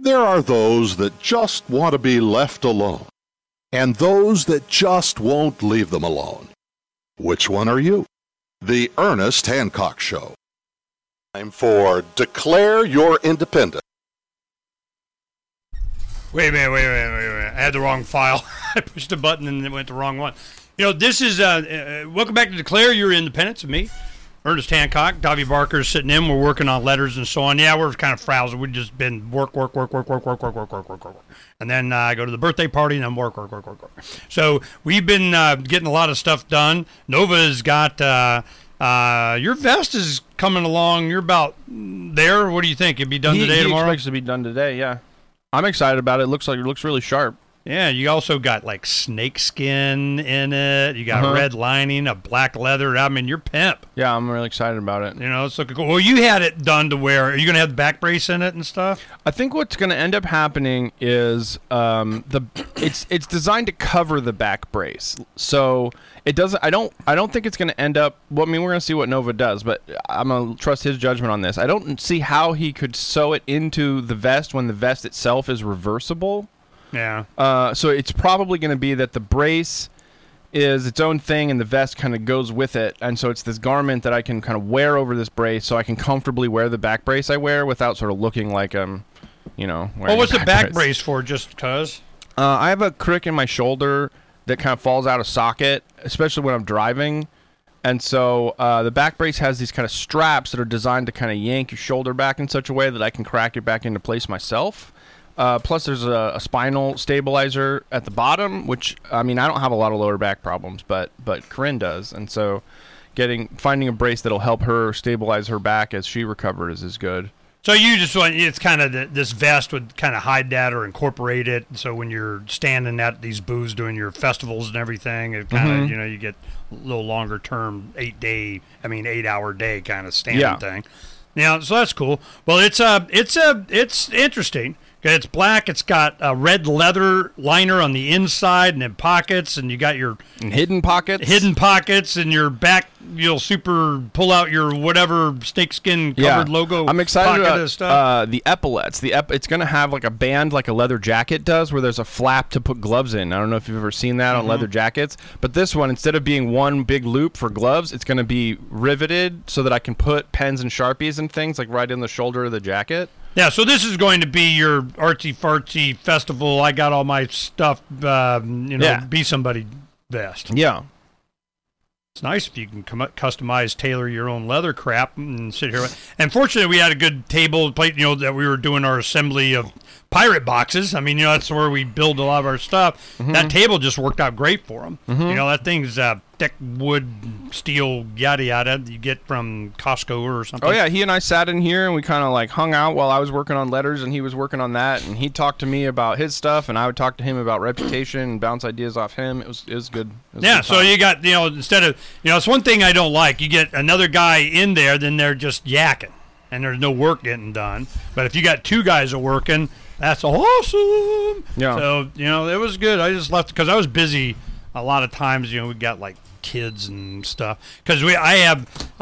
There are those that just want to be left alone, and those that just won't leave them alone. Which one are you? The Ernest Hancock Show. Time for Declare Your Independence. Wait a minute. I had the wrong file. I pushed a button and it went the wrong one. This is, welcome back to Declare Your Independence with me, Ernest Hancock. Davy Barker's sitting in. We're working on letters and so on. Yeah, we're kind of frazzled. We've just been work. And then I go to the birthday party and then work. So we've been getting a lot of stuff done. Nova's got, your vest is coming along. You're about there. What do you think? It'll be done today, tomorrow? He expects to be done today, yeah. I'm excited about it. It looks really sharp. Yeah, you also got like snake skin in it. You got red lining, a black leather. I mean, you're pimp. Yeah, I'm really excited about it. It's looking cool. Well, you had it done to where are you going to have the back brace in it and stuff? I think what's going to end up happening is it's designed to cover the back brace, so it doesn't. I don't think it's going to end up. Well, I mean, we're going to see what Nova does, but I'm going to trust his judgment on this. I don't see how he could sew it into the vest when the vest itself is reversible. Yeah. So it's probably going to be that the brace is its own thing and the vest kind of goes with it. And so it's this garment that I can kind of wear over this brace so I can comfortably wear the back brace I wear without sort of looking like I'm, wearing what's the back brace for, just because? I have a crick in my shoulder that kind of falls out of socket, especially when I'm driving. And so the back brace has these kind of straps that are designed to kind of yank your shoulder back in such a way that I can crack it back into place myself. Plus, there's a spinal stabilizer at the bottom, which, I mean, I don't have a lot of lower back problems, but Corinne does. And so finding a brace that'll help her stabilize her back as she recovers is good. So you just want, it's kind of, this vest would kind of hide that or incorporate it. So when you're standing at these booths doing your festivals and everything, it kind of, you get a little longer term, 8-hour day kind of standing thing. Yeah, so that's cool. Well, it's interesting. It's black. It's got a red leather liner on the inside and then pockets, and you got your hidden pockets. And your back, you'll super pull out your whatever snakeskin covered logo. I'm excited about stuff. The epaulets. It's going to have like a band like a leather jacket does, where there's a flap to put gloves in. I don't know if you've ever seen that on leather jackets, but this one, instead of being one big loop for gloves, it's going to be riveted so that I can put pens and Sharpies and things like right in the shoulder of the jacket. Yeah, so this is going to be your artsy-fartsy festival. I got all my stuff, be somebody vest. Yeah. It's nice if you can customize, tailor your own leather crap and sit here. And fortunately, we had a good table plate, that we were doing our assembly of pirate boxes. I mean, that's where we build a lot of our stuff. That table just worked out great for them. That thing's thick wood, steel, yada yada you get from Costco or something. Oh yeah, he and I sat in here and we kind of like hung out while I was working on letters and he was working on that, and he talked to me about his stuff and I would talk to him about reputation and bounce ideas off him. It was good. So you got instead of it's one thing I don't like. You get another guy in there, then they're just yakking and there's no work getting done. But if you got two guys working, that's awesome. Yeah. So it was good. I just left because I was busy. A lot of times, we got like kids and stuff. Because I have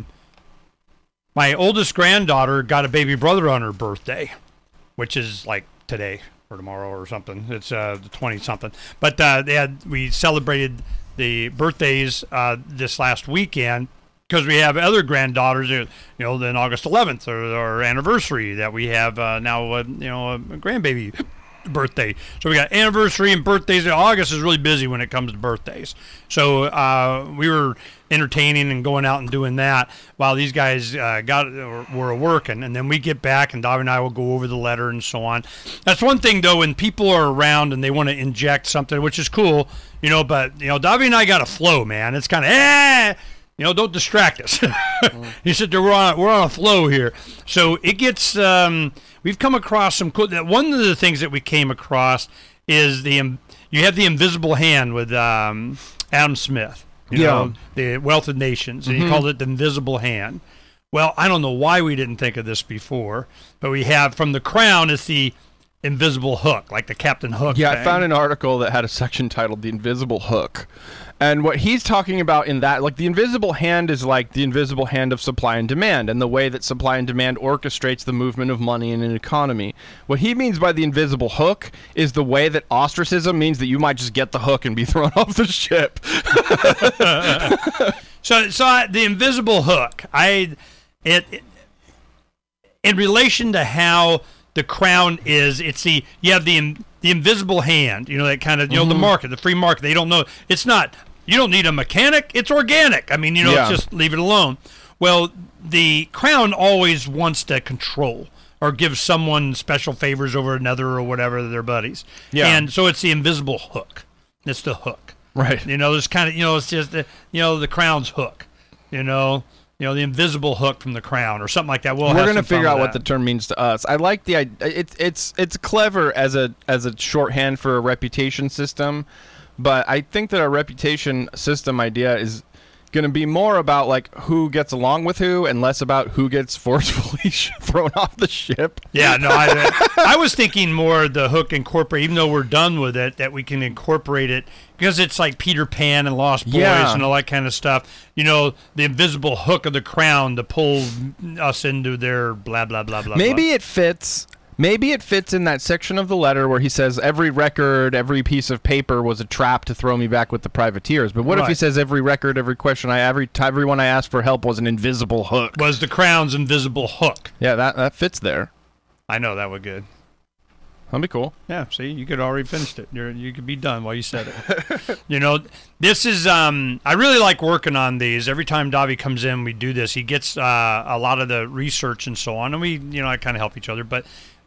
my oldest granddaughter got a baby brother on her birthday, which is like today or tomorrow or something. It's the 20-something. But we celebrated the birthdays this last weekend because we have other granddaughters. Then August 11th, or our anniversary that we have now. A grandbaby birthday. So we got anniversary and birthdays. August is really busy when it comes to birthdays. So we were entertaining and going out and doing that while these guys were working. And then we get back and Davy and I will go over the letter and so on. That's one thing, though, when people are around and they want to inject something, which is cool, but Davy and I got a flow, man. It's kind of, don't distract us. He said, we're on a flow here. So it gets, we've come across some cool, one of the things that we came across is you have the invisible hand with Adam Smith, the Wealth of Nations, and he called it the invisible hand. Well, I don't know why we didn't think of this before, but we have from the crown, it's the invisible hook, like the Captain Hook Yeah, thing. I found an article that had a section titled "The Invisible Hook," and what he's talking about in that, like, the invisible hand is like the invisible hand of supply and demand, and the way that supply and demand orchestrates the movement of money in an economy. What he means by the invisible hook is the way that ostracism means that you might just get the hook and be thrown off the ship. The invisible hook, in relation to how the Crown is, you have the invisible hand, that kind of, the market, the free market. They don't know. It's not, you don't need a mechanic. It's organic. I mean, Yeah. just leave it alone. Well, the Crown always wants to control or give someone special favors over another or whatever, their buddies. Yeah. And so it's the invisible hook. It's the hook. Right. There's kind of, it's just, the Crown's hook, the invisible hook from the Crown or something like that. We're going to figure out what the term means to us. I like the idea. It's clever as a shorthand for a reputation system, but I think that our reputation system idea is going to be more about like who gets along with who and less about who gets forcefully thrown off the ship. Yeah, no, I was thinking more the hook incorporate, even though we're done with it, that we can incorporate it because it's like Peter Pan and Lost Boys and all that kind of stuff. The invisible hook of the Crown to pull us into their blah, blah, blah, blah, Maybe blah. it fits. Maybe it fits in that section of the letter where he says every record, every piece of paper was a trap to throw me back with the privateers. But what if he says every record, every question, everyone I asked for help was an invisible hook? Was the Crown's invisible hook. Yeah, that fits there. I know, that would good. That'd be cool. Yeah, see, you could already finished it. You could be done while you said it. This is, I really like working on these. Every time Davi comes in, we do this. He gets a lot of the research and so on, and we, I kind of help each other. But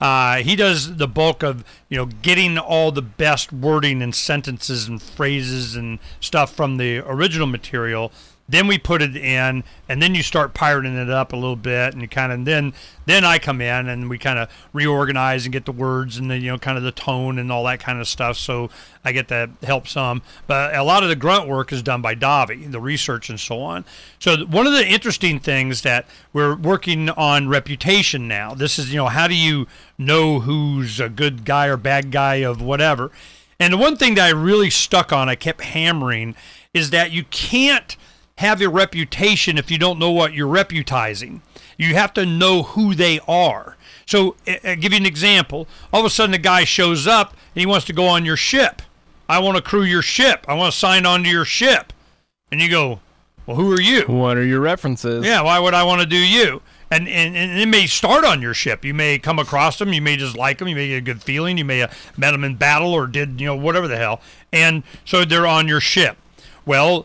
he does the bulk of, getting all the best wording and sentences and phrases and stuff from the original material. Then we put it in, and then you start pirating it up a little bit, and you kind of then I come in and we kind of reorganize and get the words and the kind of the tone and all that kind of stuff. So I get to help some, but a lot of the grunt work is done by Davi, the research and so on. So one of the interesting things that we're working on reputation now. This is how do you know who's a good guy or bad guy of whatever. And the one thing that I really stuck on, I kept hammering, is that you can't have a reputation if you don't know what you're reputizing. You have to know who they are. So I'll give you an example. All of a sudden a guy shows up and he wants to go on your ship. I want to crew your ship. I want to sign on to your ship. And you go, well, who are you? What are your references? Yeah, why would I want to do you? And it may start on your ship. You may come across them. You may just like them. You may get a good feeling. You may have met them in battle or did, whatever the hell. And so they're on your ship. Well,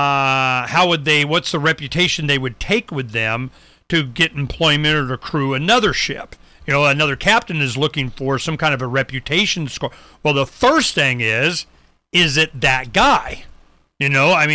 what's the reputation they would take with them to get employment or to crew another ship? Another captain is looking for some kind of a reputation score. Well, the first thing is it that guy? You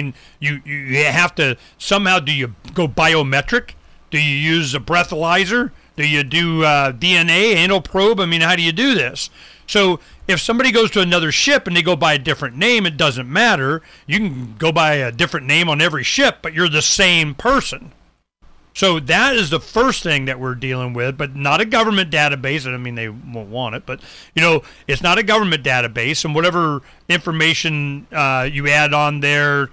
have to somehow, do you go biometric? Do you use a breathalyzer? Do you do DNA, anal probe? How do you do this? So if somebody goes to another ship and they go by a different name, it doesn't matter. You can go by a different name on every ship, but you're the same person. So that is the first thing that we're dealing with, but not a government database. They won't want it, but, it's not a government database, and whatever information you add on there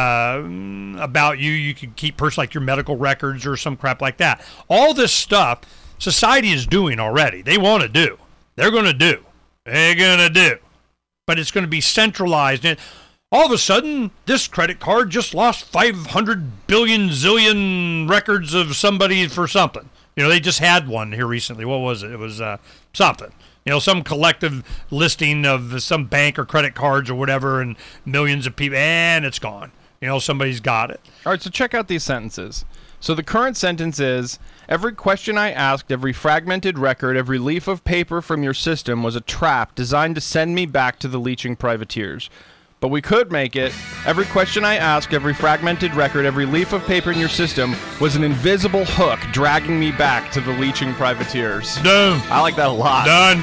about you can keep personally, like your medical records or some crap like that. All this stuff society is doing already. They want to do. They're going to do. They're going to do. But it's going to be centralized. And all of a sudden, this credit card just lost 500 billion zillion records of somebody for something. They just had one here recently. What was it? It was something. Some collective listing of some bank or credit cards or whatever, and millions of people, and it's gone. Somebody's got it. All right, so check out these sentences. So the current sentence is, every question I asked, every fragmented record, every leaf of paper from your system was a trap designed to send me back to the leeching privateers. But we could make it, every question I asked, every fragmented record, every leaf of paper in your system was an invisible hook dragging me back to the leeching privateers. Done. I like that a lot. Done.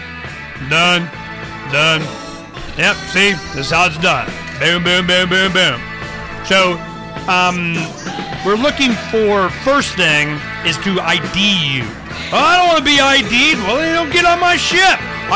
Yep, see? This is how it's done. Boom, boom, boom, boom, boom. So, we're looking for, first thing is to ID you. Oh, I don't want to be ID'd. Well, they don't get on my ship.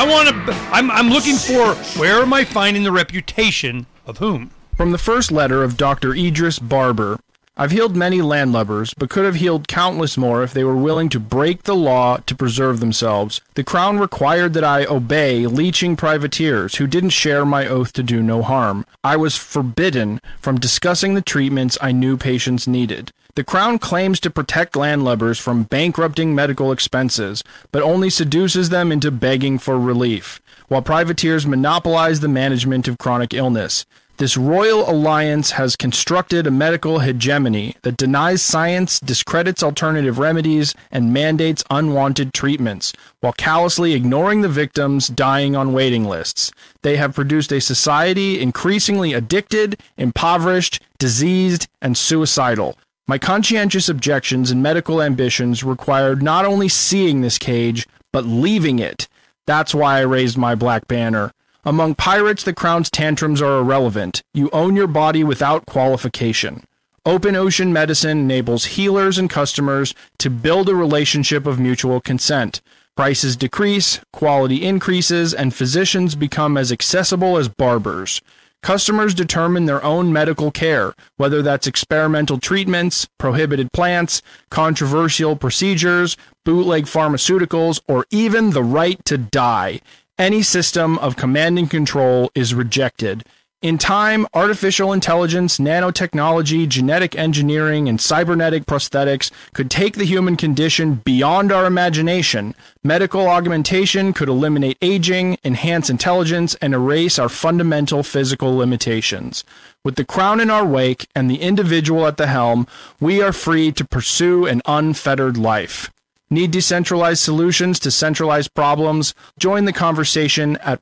I'm looking for, where am I finding the reputation of whom? From the first letter of Dr. Idris Barber, I've healed many landlubbers, but could have healed countless more if they were willing to break the law to preserve themselves. The Crown required that I obey leeching privateers who didn't share my oath to do no harm. I was forbidden from discussing the treatments I knew patients needed. The Crown claims to protect landlubbers from bankrupting medical expenses, but only seduces them into begging for relief, while privateers monopolize the management of chronic illness. This royal alliance has constructed a medical hegemony that denies science, discredits alternative remedies, and mandates unwanted treatments, while callously ignoring the victims dying on waiting lists. They have produced a society increasingly addicted, impoverished, diseased, and suicidal. My conscientious objections and medical ambitions required not only seeing this cage, but leaving it. That's why I raised my black banner. Among pirates, the Crown's tantrums are irrelevant. You own your body without qualification. Open ocean medicine enables healers and customers to build a relationship of mutual consent. Prices decrease, quality increases, and physicians become as accessible as barbers. Customers determine their own medical care, whether that's experimental treatments, prohibited plants, controversial procedures, bootleg pharmaceuticals, or even the right to die. Any system of command and control is rejected. In time, artificial intelligence, nanotechnology, genetic engineering, and cybernetic prosthetics could take the human condition beyond our imagination. Medical augmentation could eliminate aging, enhance intelligence, and erase our fundamental physical limitations. With the Crown in our wake and the individual at the helm, we are free to pursue an unfettered life. Need decentralized solutions to centralized problems? Join the conversation at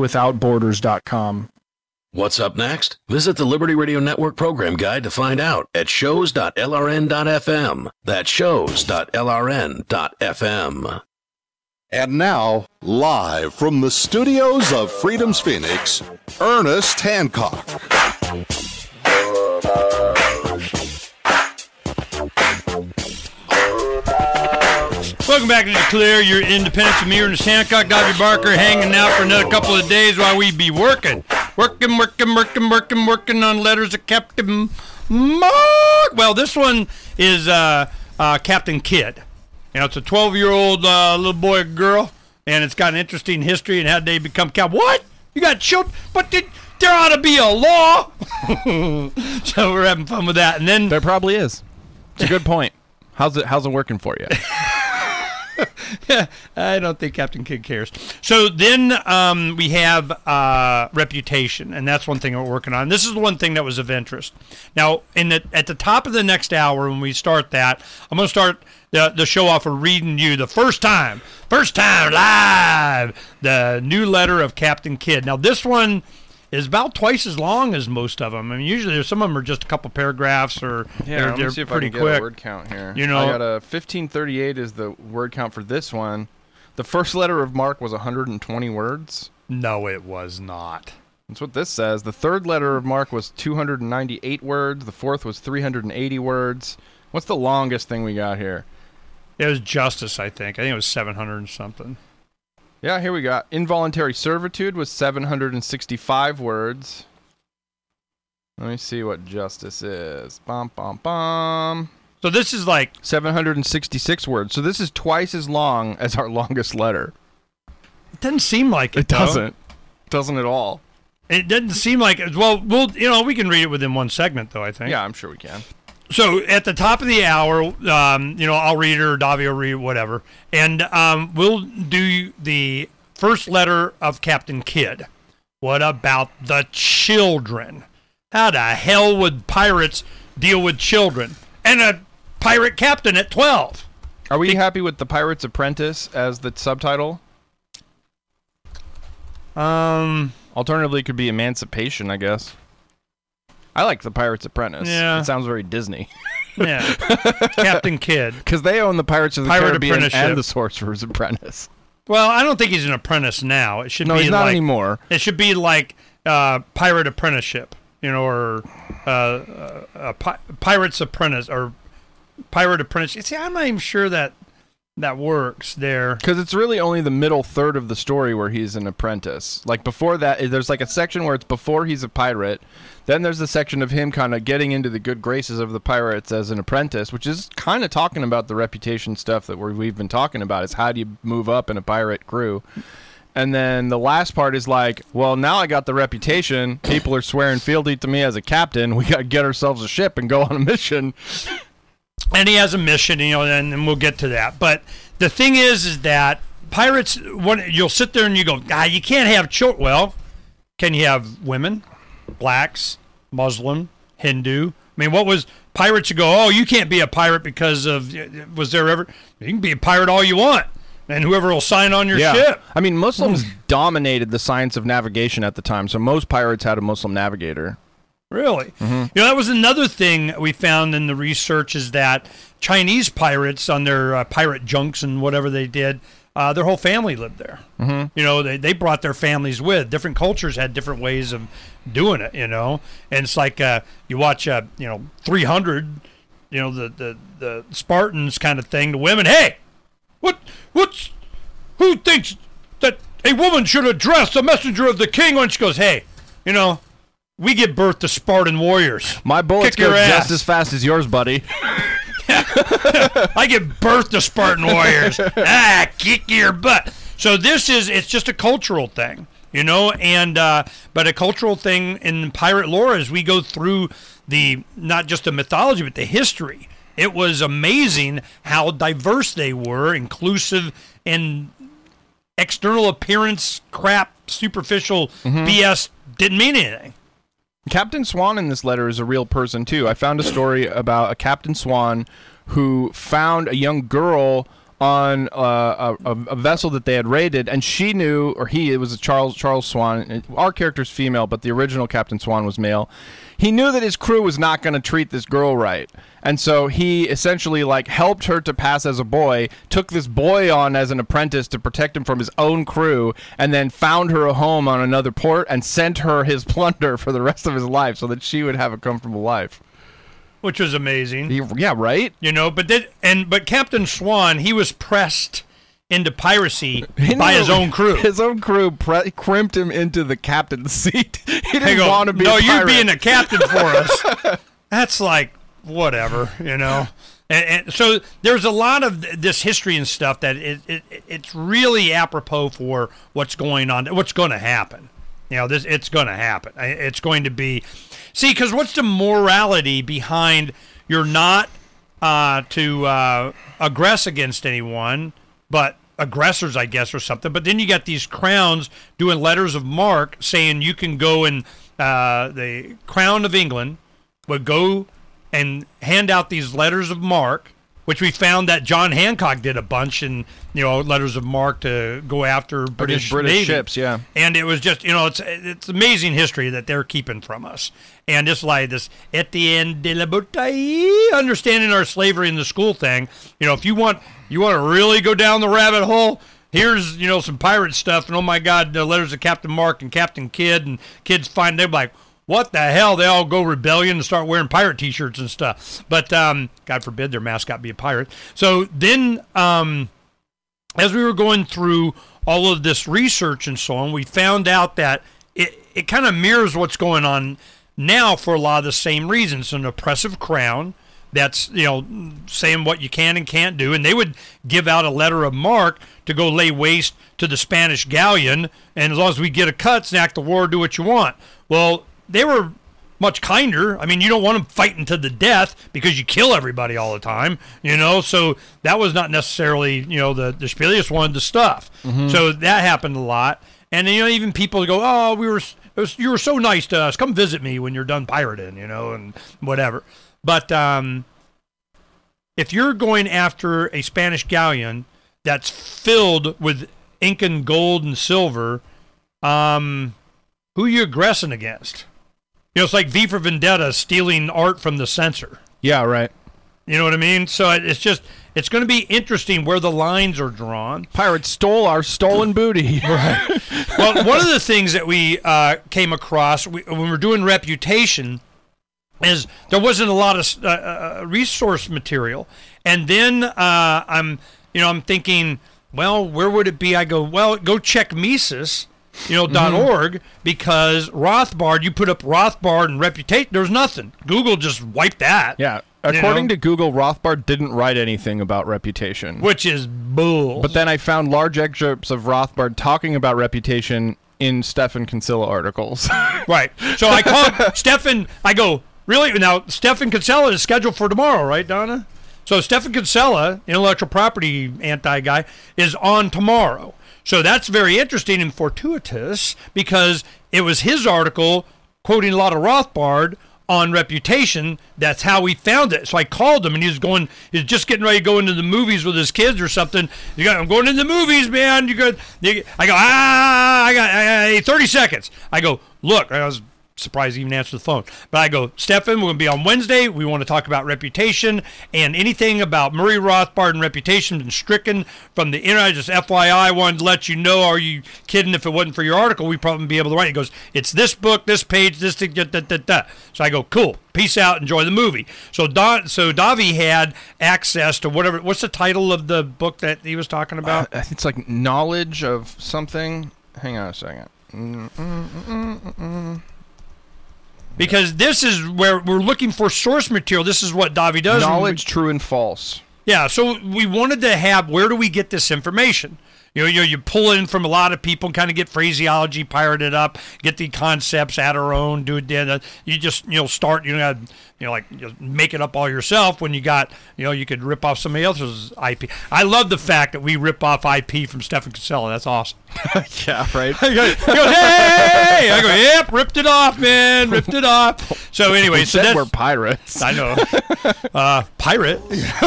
pirateswithoutborders.com. What's up next? Visit the Liberty Radio Network program guide to find out at shows.lrn.fm. That's shows.lrn.fm. And now, live from the studios of Freedom's Phoenix, Ernest Hancock. Welcome back to Declare Your Independence with me, Ernest Hancock, Dr. Barker, hanging out for another couple of days while we be working on letters of Captain Mark. Well, this one is Captain Kidd. You know, it's a 12-year-old little boy or girl, and it's got an interesting history and how they become cowboys. What? You got children? But there ought to be a law. So we're having fun with that. And then There probably is. It's a good point. How's it working for you? I don't think Captain Kidd cares. So then we have reputation, and that's one thing we're working on. This is the one thing that was of interest. Now, at the top of the next hour, when we start that, I'm going to start the show off with reading you the first time live, the new letter of Captain Kidd. Now, this one is about twice as long as most of them. I mean, usually some of them are just a couple paragraphs, or let me they're see if pretty I can quick. get a word count here. You know, I got a 1538 is the word count for this one. The first letter of Mark was 120 words. No, it was not. That's what this says. The third letter of Mark was 298 words. The fourth was 380 words. What's the longest thing we got here? It was Justice, I think. I think it was 700 and something. Yeah, here we got involuntary servitude was 765 words. Let me see what justice is. Bum, bum, bum. So this is like 766 words. So this is twice as long as our longest letter. It doesn't seem like it. It doesn't. Doesn't at all. It doesn't seem like it. Well, we can read it within one segment, though, I think. Yeah, I'm sure we can. So at the top of the hour, I'll read it, or Davy will read it, whatever. And we'll do the first letter of Captain Kidd. What about the children? How the hell would pirates deal with children? And a pirate captain at 12. Are we happy with The Pirate's Apprentice as the subtitle? Alternatively, it could be Emancipation, I guess. I like The Pirate's Apprentice. Yeah. It sounds very Disney. Yeah. Captain Kidd. Because they own the Pirates of the Pirate Caribbean Apprenticeship. and the Sorcerer's Apprentice. Well, I don't think he's an apprentice now. It should No, be he's not like, anymore. It should be like Pirate Apprenticeship, or Pirate's Apprentice, or Pirate Apprentice. See, I'm not even sure that that works there. Because it's really only the middle third of the story where he's an apprentice. Like before that, there's like a section where it's before he's a pirate. Then there's the section of him kind of getting into the good graces of the pirates as an apprentice, which is kind of talking about the reputation stuff that we've been talking about. Is how do you move up in a pirate crew? And then the last part is like, well, now I got the reputation. People are swearing fealty to me as a captain. We got to get ourselves a ship and go on a mission. And he has a mission, and we'll get to that. But the thing is that pirates, you'll sit there and you go, you can't have children. Well, can you have women, blacks, Muslim, Hindu? I mean, what was pirates? You go, oh, you can't be a pirate because of, was there ever? You can be a pirate all you want. And whoever will sign on your ship. I mean, Muslims dominated the science of navigation at the time, so most pirates had a Muslim navigator. Really? Mm-hmm. That was another thing we found in the research is that Chinese pirates on their pirate junks and whatever they did, their whole family lived there. Mm-hmm. They brought their families with. Different cultures had different ways of doing it, And it's like you watch, 300, the Spartans kind of thing. The women, hey, who thinks that a woman should address the messenger of the king? And she goes, hey, we give birth to Spartan warriors. My bullets go just as fast as yours, buddy. I give birth to Spartan warriors. Kick your butt. So it's just a cultural thing, and but a cultural thing in pirate lore as we go through not just the mythology, but the history. It was amazing how diverse they were, inclusive, and external appearance crap, superficial BS didn't mean anything. Captain Swan in this letter is a real person, too. I found a story about a Captain Swan who found a young girl on a vessel that they had raided, and she knew, it was a Charles Swan. Our character's female, but the original Captain Swan was male. He knew that his crew was not going to treat this girl right. And so he essentially helped her to pass as a boy, took this boy on as an apprentice to protect him from his own crew, and then found her a home on another port and sent her his plunder for the rest of his life so that she would have a comfortable life. Which was amazing. Yeah, right? But Captain Swan, he was pressed into piracy by his own crew. His own crew crimped him into the captain's seat. He didn't want to be a pirate. No, you're being a captain for us. That's like, whatever, And so there's a lot of this history and stuff that it's really apropos for what's going on, what's going to happen. It's going to happen. It's going to be... See, because what's the morality behind you're not to aggress against anyone, but aggressors, I guess, or something. But then you got these crowns doing letters of marque saying you can go and the Crown of England would go and hand out these letters of marque, which we found that John Hancock did a bunch in, letters of marque to go after British Navy. Ships, yeah. And it was just, it's amazing history that they're keeping from us. And just like this Etienne de la Bouteille, understanding our slavery in the school thing, if you want to really go down the rabbit hole, here's, some pirate stuff, and oh my God, the letters of Captain Mark and Captain Kidd, and kids find, they're like, what the hell? They all go rebellion and start wearing pirate T-shirts and stuff. But God forbid their mascot be a pirate. So then, as we were going through all of this research and so on, we found out that it kind of mirrors what's going on now for a lot of the same reasons. An oppressive crown that's, saying what you can and can't do. And they would give out a letter of marque to go lay waste to the Spanish galleon. And as long as we get a cut, enact the war, do what you want. Well, they were much kinder. I mean, you don't want them fighting to the death because you kill everybody all the time, So that was not necessarily, the Spilius wanted the stuff. Mm-hmm. So that happened a lot. And, even people go, oh, you were so nice to us. Come visit me when you're done pirating, and whatever. But if you're going after a Spanish galleon that's filled with Incan gold and silver, who are you aggressing against? It's like V for Vendetta stealing art from the censor. Yeah, right. You know what I mean? So it's going to be interesting where the lines are drawn. Pirates stole our stolen booty. Right. Well, one of the things that we came across when we were doing Reputation is there wasn't a lot of resource material. And then I'm I'm thinking, well, where would it be? I go, well, go check Mises, .org, because Rothbard, you put up Rothbard and Reputation, there's nothing. Google just wiped that. Yeah. According to Google, Rothbard didn't write anything about Reputation. Which is bull. But then I found large excerpts of Rothbard talking about Reputation in Stefan Kinsella articles. Right. So I called Stefan. I go, really? Now, Stefan Kinsella is scheduled for tomorrow, right, Donna? So Stefan Kinsella, intellectual property anti-guy, is on tomorrow. So that's very interesting and fortuitous because it was his article quoting a lot of Rothbard on Reputation. That's how we found it. So I called him, and he's just getting ready to go into the movies with his kids or something. I'm going into the movies, man. I go, I got 30 seconds. I go, look, I was surprised he even answered the phone. But I go, Stefan, we're going to be on Wednesday. We want to talk about Reputation, and anything about Murray Rothbard and Reputation been stricken from the internet. Just FYI, I wanted to let you know. Are you kidding? If it wasn't for your article, we'd probably be able to write. He goes, it's this book, this page, this thing, da. So I go, cool. Peace out. Enjoy the movie. So Davi had access to whatever. What's the title of the book that he was talking about? It's like Knowledge of something. Hang on a second. Because this is where we're looking for source material. This is what Davi does. Knowledge, true and false. Yeah, so we wanted to have, where do we get this information? You pull in from a lot of people and kind of get phraseology, pirate it up, get the concepts, add our own, do it. You just, start, make it up all yourself when you got, you could rip off somebody else's IP. I love the fact that we rip off IP from Stefan Kinsella. That's awesome. Yeah, right? He goes, hey! I go, yep, ripped it off, man, ripped it off. So anyway, so that's... we're pirates. I know. Pirate.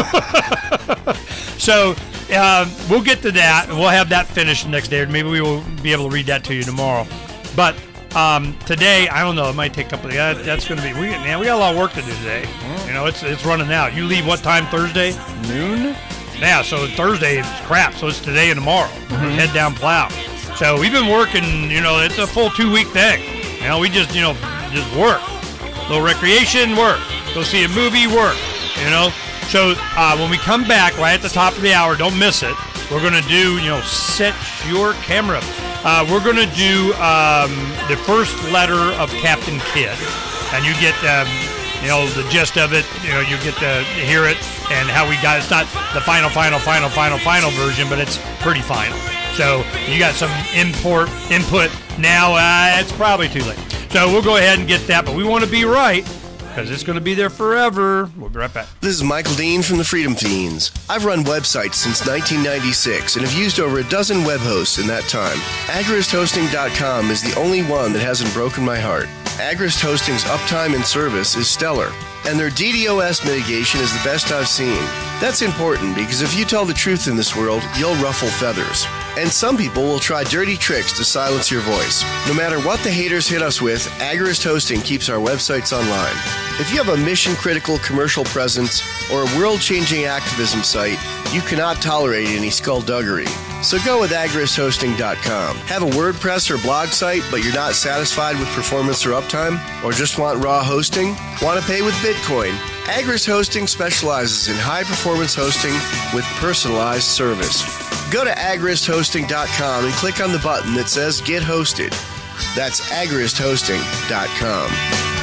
So we'll get to that. We'll have that finished next day. Maybe we will be able to read that to you tomorrow. But today, I don't know. It might take a couple of days. That's going to be... We got a lot of work to do today. It's running out. You leave what time Thursday? Noon? Yeah, so Thursday is crap. So it's today and tomorrow. Head down plow. So we've been working, it's a full 2-week thing. We just work. A little recreation, work. Go see a movie, work. So when we come back right at the top of the hour, don't miss it. We're going to do, set your camera. We're going to do the first letter of Captain Kidd. And you get, the gist of it. You get to hear it and how we got it. It's not the final version, but it's pretty final. So you got some input. Now it's probably too late. So we'll go ahead and get that. But we want to be right, because it's going to be there forever. We'll be right back. This is Michael Dean from the Freedom Fiends. I've run websites since 1996 and have used over a dozen web hosts in that time. AgristHosting.com is the only one that hasn't broken my heart. Agrist Hosting's uptime and service is stellar, and their DDoS mitigation is the best I've seen. That's important because if you tell the truth in this world, you'll ruffle feathers. And some people will try dirty tricks to silence your voice. No matter what the haters hit us with, Agrist Hosting keeps our websites online. If you have a mission-critical commercial presence or a world-changing activism site, you cannot tolerate any skullduggery. So go with AgristHosting.com. Have a WordPress or blog site, but you're not satisfied with performance or uptime? Or just want raw hosting? Want to pay with Bitcoin? Agrist Hosting specializes in high-performance hosting with personalized service. Go to AgristHosting.com and click on the button that says Get Hosted. That's AgristHosting.com.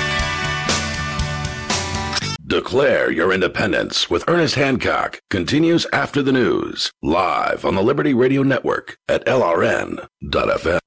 Declare your independence with Ernest Hancock continues after the news, live on the Liberty Radio Network at LRN.FM.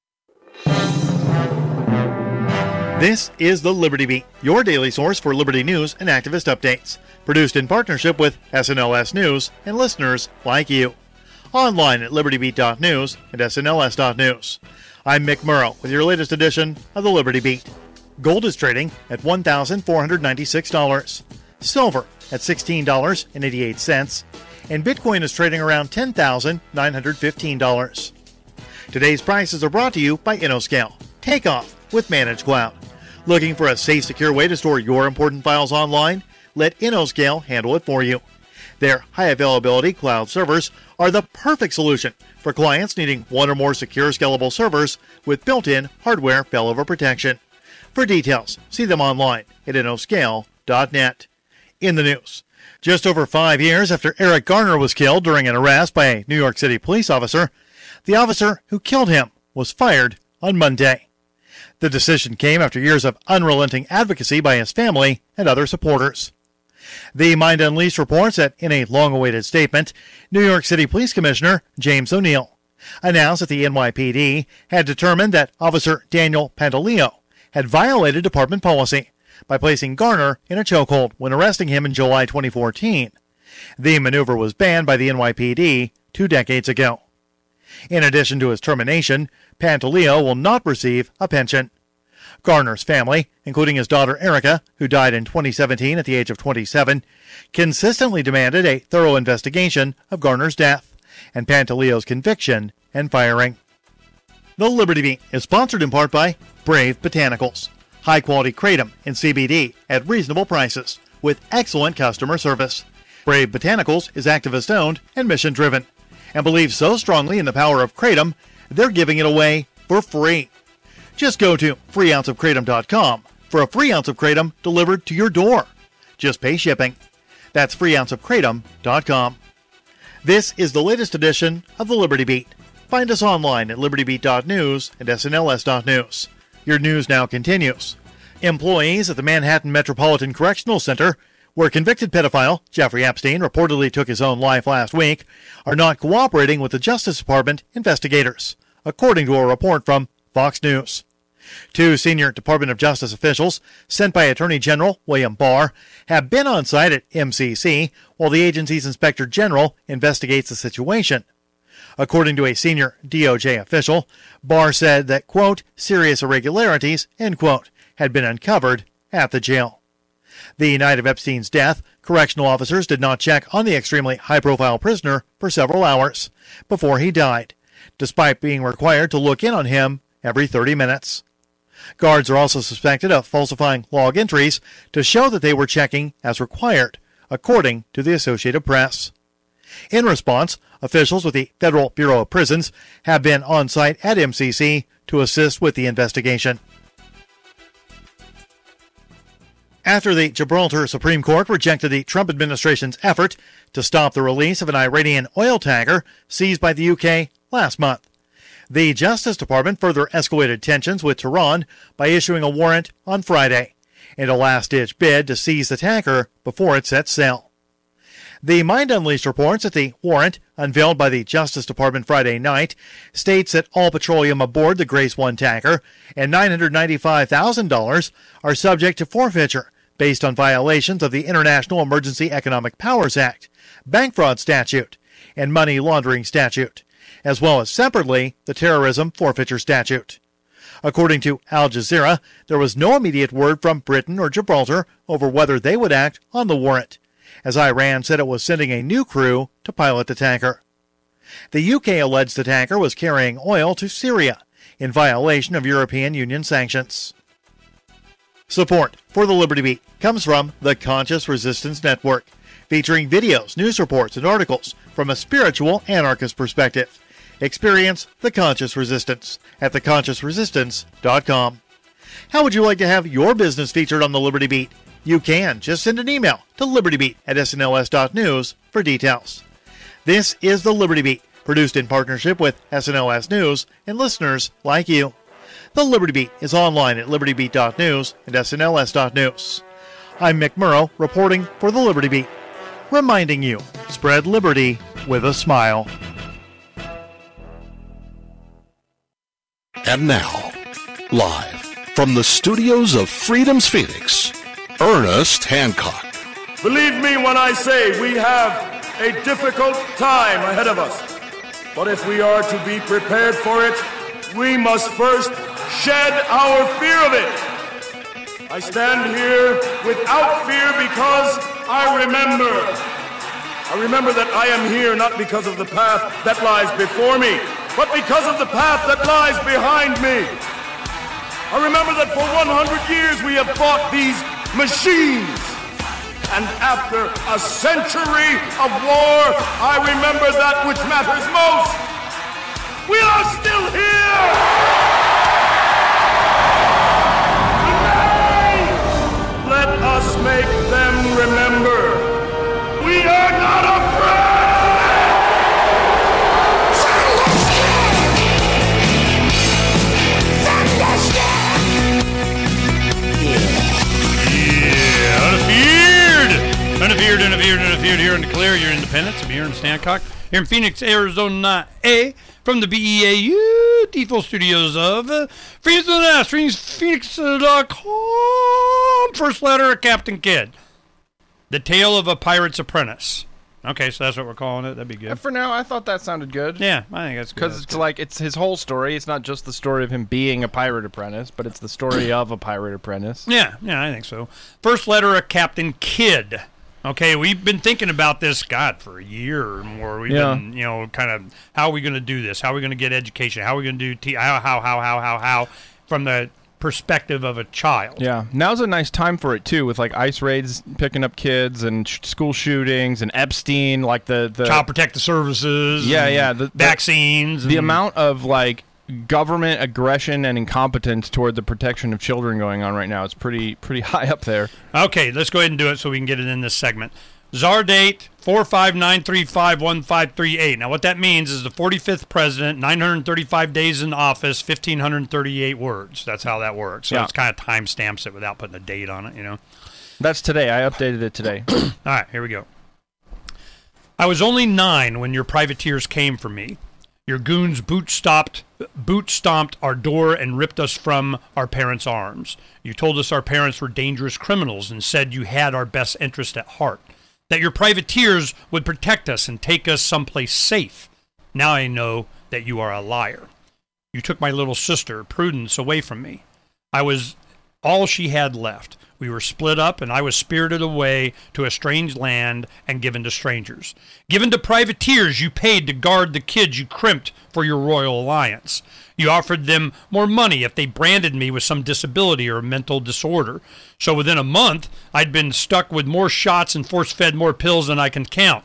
This is the Liberty Beat, your daily source for Liberty news and activist updates. Produced in partnership with SNLS News and listeners like you. Online at libertybeat.news and snls.news. I'm Mick Murrow with your latest edition of the Liberty Beat. Gold is trading at $1,496. Silver at $16.88. And Bitcoin is trading around $10,915. Today's prices are brought to you by InnoScale. Take off with Managed Cloud. Looking for a safe, secure way to store your important files online? Let InnoScale handle it for you. Their high-availability cloud servers are the perfect solution for clients needing one or more secure, scalable servers with built-in hardware failover protection. For details, see them online at InnoScale.net. In the news, Just over 5 years after Eric Garner was killed during an arrest by a New York City police officer, the officer who killed him was fired on Monday. The decision came after years of unrelenting advocacy by his family and other supporters. The Mind Unleashed reports that in a long-awaited statement, New York City Police Commissioner James O'Neill announced that the NYPD had determined that Officer Daniel Pantaleo had violated department policy by placing Garner in a chokehold when arresting him in July 2014. The maneuver was banned by the NYPD 2 decades ago. In addition to his termination, Pantaleo will not receive a pension. Garner's family, including his daughter Erica, who died in 2017 at the age of 27, consistently demanded a thorough investigation of Garner's death and Pantaleo's conviction and firing. The Liberty Beat is sponsored in part by Brave Botanicals, high-quality kratom and CBD at reasonable prices with excellent customer service. Brave Botanicals is activist-owned and mission-driven and believes so strongly in the power of kratom, they're giving it away for free. Just go to freeounceofkratom.com for a free ounce of kratom delivered to your door. Just pay shipping. That's freeounceofkratom.com. This is the latest edition of the Liberty Beat. Find us online at libertybeat.news and snls.news. Your news now continues. Employees at the Manhattan Metropolitan Correctional Center, where convicted pedophile Jeffrey Epstein reportedly took his own life last week, are not cooperating with the Justice Department investigators, according to a report from Fox News. 2 senior Department of Justice officials, sent by Attorney General William Barr, have been on site at MCC while the agency's Inspector General investigates the situation. According to a senior DOJ official, Barr said that, quote, serious irregularities, end quote, had been uncovered at the jail. The night of Epstein's death, correctional officers did not check on the extremely high-profile prisoner for several hours before he died, despite being required to look in on him every 30 minutes. Guards are also suspected of falsifying log entries to show that they were checking as required, according to the Associated Press. In response, officials with the Federal Bureau of Prisons have been on site at MCC to assist with the investigation. After the Gibraltar Supreme Court rejected the Trump administration's effort to stop the release of an Iranian oil tanker seized by the UK last month, the Justice Department further escalated tensions with Tehran by issuing a warrant on Friday in a last-ditch bid to seize the tanker before it set sail. The Mind Unleashed reports that the warrant, unveiled by the Justice Department Friday night, states that all petroleum aboard the Grace 1 tanker and $995,000 are subject to forfeiture based on violations of the International Emergency Economic Powers Act, bank fraud statute, and money laundering statute, as well as separately the terrorism forfeiture statute. According to Al Jazeera, there was no immediate word from Britain or Gibraltar over whether they would act on the warrant, as Iran said it was sending a new crew to pilot the tanker. The UK alleged the tanker was carrying oil to Syria in violation of European Union sanctions. Support for the Liberty Beat comes from the Conscious Resistance Network, featuring videos, news reports, and articles from a spiritual anarchist perspective. Experience the Conscious Resistance at theconsciousresistance.com. How would you like to have your business featured on the Liberty Beat? You can. Just send an email to libertybeat@snls.news for details. This is the Liberty Beat, produced in partnership with SNLS News and listeners like you. The Liberty Beat is online at libertybeat.news and snls.news. I'm Mick Murrow, reporting for the Liberty Beat, reminding you, spread liberty with a smile. And now, live from the studios of Freedom's Phoenix, Ernest Hancock. Believe me when I say we have a difficult time ahead of us. But if we are to be prepared for it, we must first shed our fear of it. I stand here without fear because I remember that I am here not because of the path that lies before me, but because of the path that lies behind me. I remember that for 100 years we have fought these machines. And after a century of war, I remember that which matters most. We are still here! Today, let us make them remember. Field here in the Clear, your Independence. I'm here in Hancock, here in Phoenix, Arizona, from the BEAU default studios of Phoenix, Phoenix.com. First letter of Captain Kidd. The Tale of a Pirate's Apprentice. Okay, so that's what we're calling it. That'd be good. For now, I thought that sounded good. Yeah, I think that's good. Because it's like, it's his whole story. It's not just the story of him being a pirate apprentice, but it's the story of a pirate apprentice. Yeah, I think so. First letter of Captain Kidd. Okay, we've been thinking about this, God, for a year or more. We've been, kind of, how are we going to do this? How are we going to get education? How are we going to do, how, from the perspective of a child. Yeah, now's a nice time for it too, with like ICE raids picking up kids and school shootings and Epstein, like the Child Protective Services. Yeah, the vaccines. The amount of like government aggression and incompetence toward the protection of children going on right now is pretty high up there. Okay, let's go ahead and do it so we can get it in this segment. Czar date 459351538. Now, what that means is the 45th president, 935 days in office, 1,538 words. That's how that works. So it's kind of time stamps it without putting a date on it, That's today. I updated it today. All right, here we go. I was only 9 when your privateers came for me. Your goons boot stomped our door and ripped us from our parents' arms. You told us our parents were dangerous criminals and said you had our best interest at heart. That your privateers would protect us and take us someplace safe. Now I know that you are a liar. You took my little sister, Prudence, away from me. I was all she had left. We were split up, and I was spirited away to a strange land and given to strangers. Given to privateers you paid to guard the kids you crimped for your royal alliance. You offered them more money if they branded me with some disability or mental disorder. So within a month, I'd been stuck with more shots and force-fed more pills than I can count.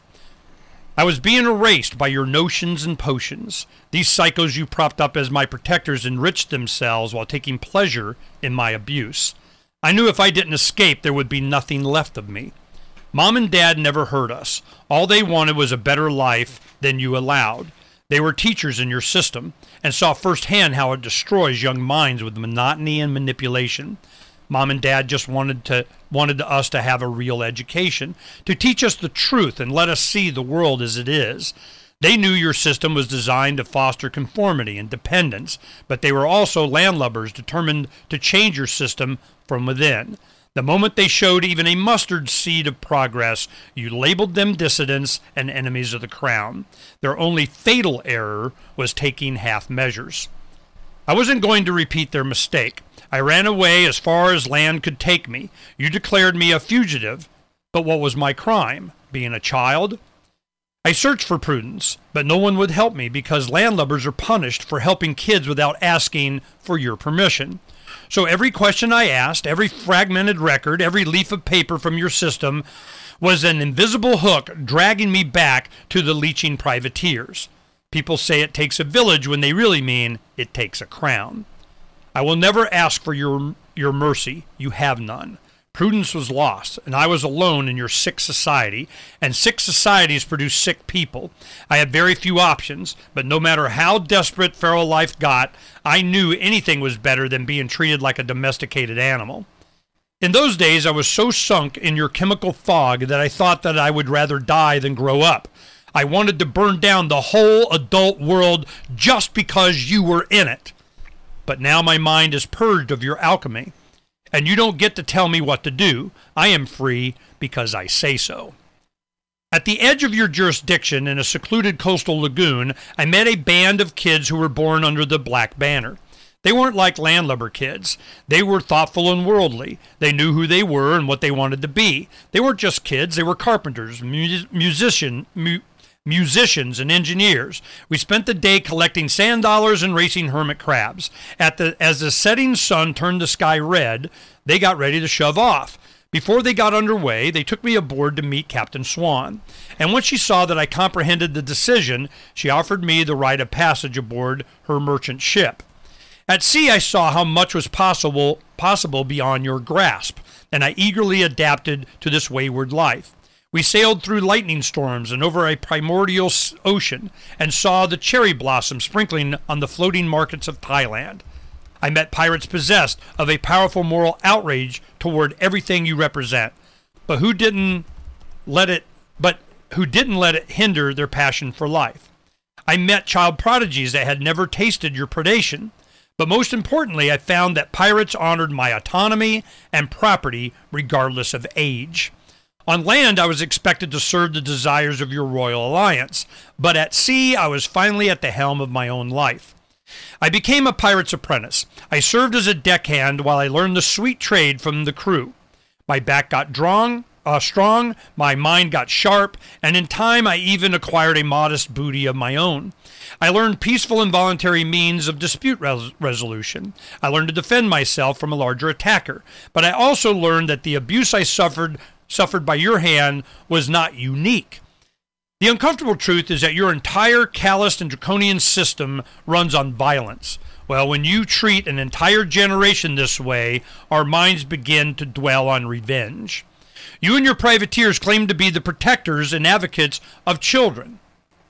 I was being erased by your notions and potions. These psychos you propped up as my protectors enriched themselves while taking pleasure in my abuse. I knew if I didn't escape, there would be nothing left of me. Mom and Dad never hurt us. All they wanted was a better life than you allowed. They were teachers in your system and saw firsthand how it destroys young minds with monotony and manipulation. Mom and Dad just wanted us to have a real education, to teach us the truth and let us see the world as it is. They knew your system was designed to foster conformity and dependence, but they were also landlubbers determined to change your system from within. The moment they showed even a mustard seed of progress, you labeled them dissidents and enemies of the crown. Their only fatal error was taking half measures. I wasn't going to repeat their mistake. I ran away as far as land could take me. You declared me a fugitive, but what was my crime? Being a child? I searched for Prudence, but no one would help me because landlubbers are punished for helping kids without asking for your permission. So every question I asked, every fragmented record, every leaf of paper from your system was an invisible hook dragging me back to the leeching privateers. People say it takes a village when they really mean it takes a crown. I will never ask for your mercy. You have none. Prudence was lost, and I was alone in your sick society, and sick societies produce sick people. I had very few options, but no matter how desperate feral life got, I knew anything was better than being treated like a domesticated animal. In those days, I was so sunk in your chemical fog that I thought that I would rather die than grow up. I wanted to burn down the whole adult world just because you were in it. But now my mind is purged of your alchemy. And you don't get to tell me what to do. I am free because I say so. At the edge of your jurisdiction in a secluded coastal lagoon, I met a band of kids who were born under the Black Banner. They weren't like landlubber kids. They were thoughtful and worldly. They knew who they were and what they wanted to be. They weren't just kids. They were carpenters, musicians and engineers. We spent the day collecting sand dollars and racing hermit crabs. As the setting sun turned the sky red, they got ready to shove off. Before they got underway, they took me aboard to meet Captain Swan. And when she saw that I comprehended the decision, she offered me the right of passage aboard her merchant ship. At sea, I saw how much was possible beyond your grasp, and I eagerly adapted to this wayward life. We sailed through lightning storms and over a primordial ocean and saw the cherry blossom sprinkling on the floating markets of Thailand. I met pirates possessed of a powerful moral outrage toward everything you represent, but who didn't let it but who didn't let it hinder their passion for life. I met child prodigies that had never tasted your predation. But most importantly, I found that pirates honored my autonomy and property regardless of age. On land, I was expected to serve the desires of your Royal Alliance, but at sea, I was finally at the helm of my own life. I became a pirate's apprentice. I served as a deckhand while I learned the sweet trade from the crew. My back got strong, my mind got sharp, and in time I even acquired a modest booty of my own. I learned peaceful and voluntary means of dispute resolution. I learned to defend myself from a larger attacker, but I also learned that the abuse I suffered by your hand was not unique. The uncomfortable truth is that your entire calloused and draconian system runs on violence. Well, when you treat an entire generation this way, our minds begin to dwell on revenge. You and your privateers claim to be the protectors and advocates of children,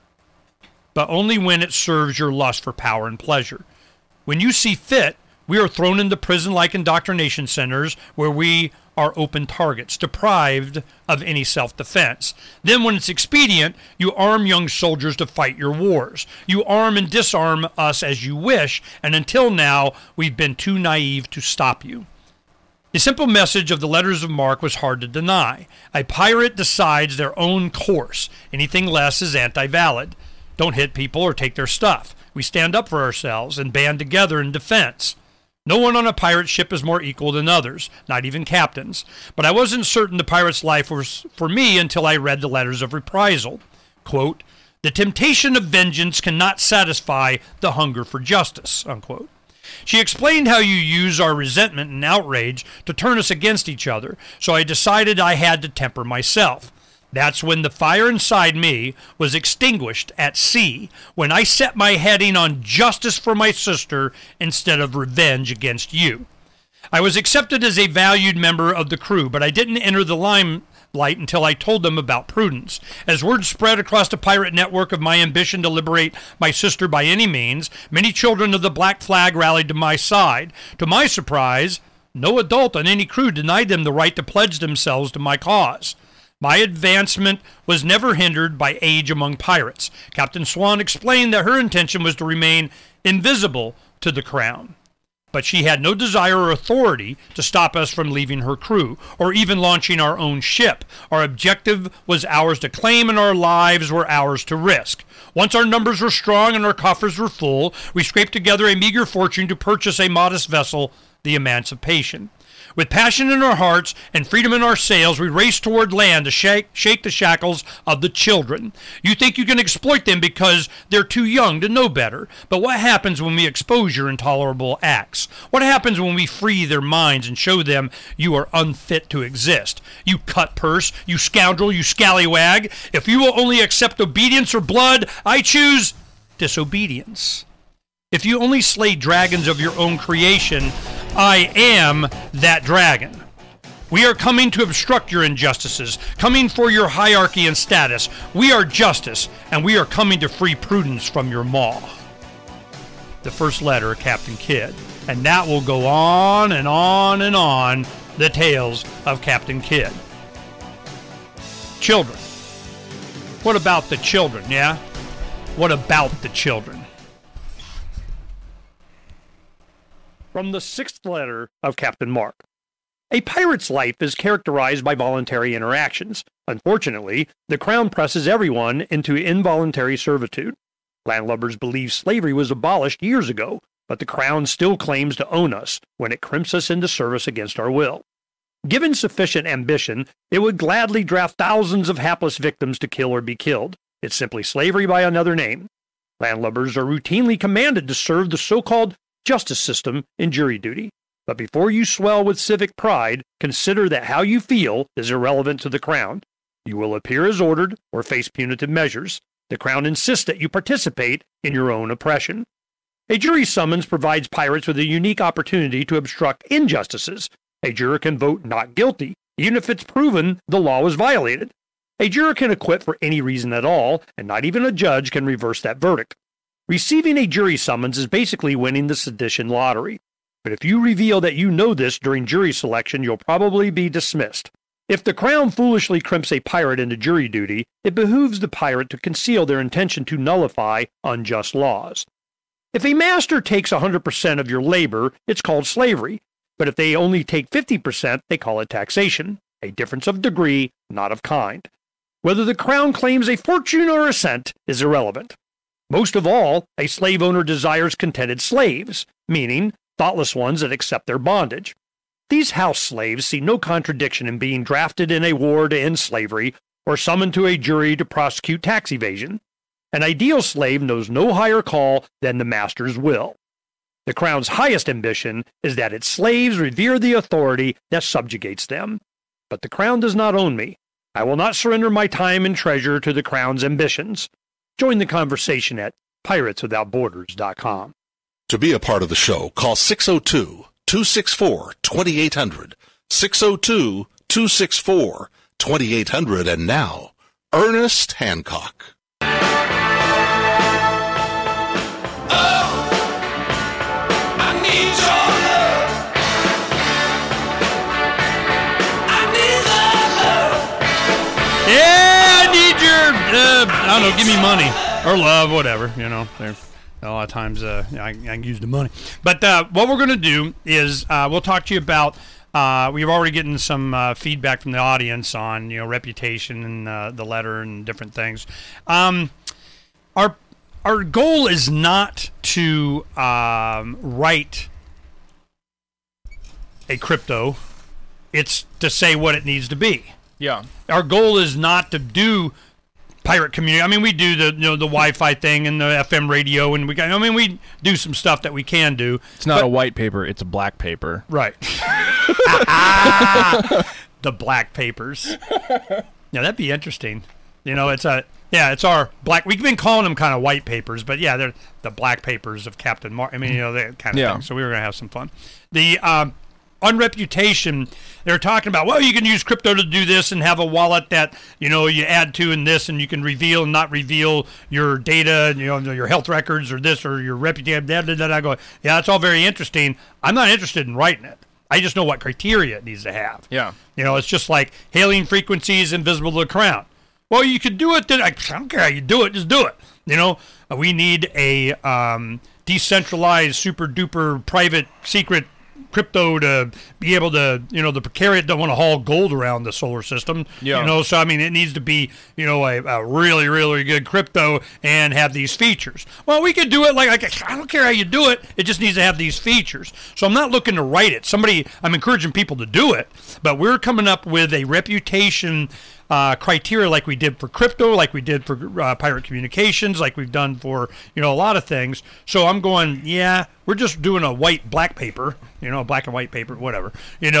but only when it serves your lust for power and pleasure. When you see fit, we are thrown into prison-like indoctrination centers where we are open targets, deprived of any self-defense. Then when it's expedient, you arm young soldiers to fight your wars. You arm and disarm us as you wish, and until now, we've been too naive to stop you. The simple message of the letters of marque was hard to deny. A pirate decides their own course. Anything less is anti-valid. Don't hit people or take their stuff. We stand up for ourselves and band together in defense. No one on a pirate ship is more equal than others, not even captains. But I wasn't certain the pirate's life was for me until I read the letters of reprisal. Quote, "The temptation of vengeance cannot satisfy the hunger for justice," unquote. She explained how you use our resentment and outrage to turn us against each other, so I decided I had to temper myself. That's when the fire inside me was extinguished at sea, when I set my heading on justice for my sister instead of revenge against you. I was accepted as a valued member of the crew, but I didn't enter the limelight until I told them about Prudence. As word spread across the pirate network of my ambition to liberate my sister by any means, many children of the Black Flag rallied to my side. To my surprise, no adult on any crew denied them the right to pledge themselves to my cause. My advancement was never hindered by age among pirates. Captain Swan explained that her intention was to remain invisible to the crown. But she had no desire or authority to stop us from leaving her crew, or even launching our own ship. Our objective was ours to claim, and our lives were ours to risk. Once our numbers were strong and our coffers were full, we scraped together a meager fortune to purchase a modest vessel, the Emancipation. With passion in our hearts and freedom in our sails, we raced toward land to shake the shackles of the children. You think you can exploit them because they're too young to know better. But what happens when we expose your intolerable acts? What happens when we free their minds and show them you are unfit to exist? You cut-purse, you scoundrel, you scallywag. If you will only accept obedience or blood, I choose disobedience. If you only slay dragons of your own creation, I am that dragon. We are coming to obstruct your injustices, coming for your hierarchy and status. We are justice, and we are coming to free Prudence from your maw. The first letter of Captain Kidd. And that will go on and on and on, the tales of Captain Kidd. Children. What about the children, yeah? What about the children? From the sixth letter of Captain Marque. A pirate's life is characterized by voluntary interactions. Unfortunately, the Crown presses everyone into involuntary servitude. Landlubbers believe slavery was abolished years ago, but the Crown still claims to own us when it crimps us into service against our will. Given sufficient ambition, it would gladly draft thousands of hapless victims to kill or be killed. It's simply slavery by another name. Landlubbers are routinely commanded to serve the so-called justice system in jury duty. But before you swell with civic pride, consider that how you feel is irrelevant to the Crown. You will appear as ordered or face punitive measures. The Crown insists that you participate in your own oppression. A jury summons provides pirates with a unique opportunity to obstruct injustices. A juror can vote not guilty, even if it's proven the law was violated. A juror can acquit for any reason at all, and not even a judge can reverse that verdict. Receiving a jury summons is basically winning the sedition lottery. But if you reveal that you know this during jury selection, you'll probably be dismissed. If the Crown foolishly crimps a pirate into jury duty, it behooves the pirate to conceal their intention to nullify unjust laws. If a master takes 100% of your labor, it's called slavery, but if they only take 50%, they call it taxation, a difference of degree, not of kind. Whether the Crown claims a fortune or a cent is irrelevant. Most of all, a slave owner desires contented slaves, meaning thoughtless ones that accept their bondage. These house slaves see no contradiction in being drafted in a war to end slavery or summoned to a jury to prosecute tax evasion. An ideal slave knows no higher call than the master's will. The Crown's highest ambition is that its slaves revere the authority that subjugates them. But the Crown does not own me. I will not surrender my time and treasure to the Crown's ambitions. Join the conversation at pirateswithoutborders.com. To be a part of the show, call 602-264-2800, 602-264-2800, and now, Ernest Hancock. I don't know, give me money or love, whatever, you know. A lot of times I can use the money. But what we're going to do is we'll talk to you about, we've already gotten some feedback from the audience on, reputation and the letter and different things. Our goal is not to write a crypto. It's to say what it needs to be. Yeah. Our goal is not to do pirate community. I mean, we do the the Wi-Fi thing and the FM radio, and we do some stuff that we can do. It's not a white paper; it's a black paper. Right. The black papers. Yeah, that'd be interesting. It's our black. We've been calling them kind of white papers, but yeah, they're the black papers of Captain Mark. I mean, that kind of thing. So we were gonna have some fun. The on reputation, they're talking about, well, you can use crypto to do this and have a wallet that, you add to and this, and you can reveal and not reveal your data, your health records or this or your reputation. I go, yeah, that's all very interesting. I'm not interested in writing it. I just know what criteria it needs to have. Yeah. It's just like hailing frequencies invisible to the Crown. Well, you could do it. I don't care how you do it. Just do it. We need a decentralized, super duper private secret crypto to be able to, the precariat don't want to haul gold around the solar system. Yeah. So I mean, it needs to be, a really, really good crypto and have these features. Well, we could do it I don't care how you do it. It just needs to have these features. So I'm not looking to write it. I'm encouraging people to do it, but we're coming up with a reputation criteria like we did for crypto, like we did for pirate communications, like we've done for, a lot of things. So I'm going, we're just doing a black paper, black and white paper, whatever,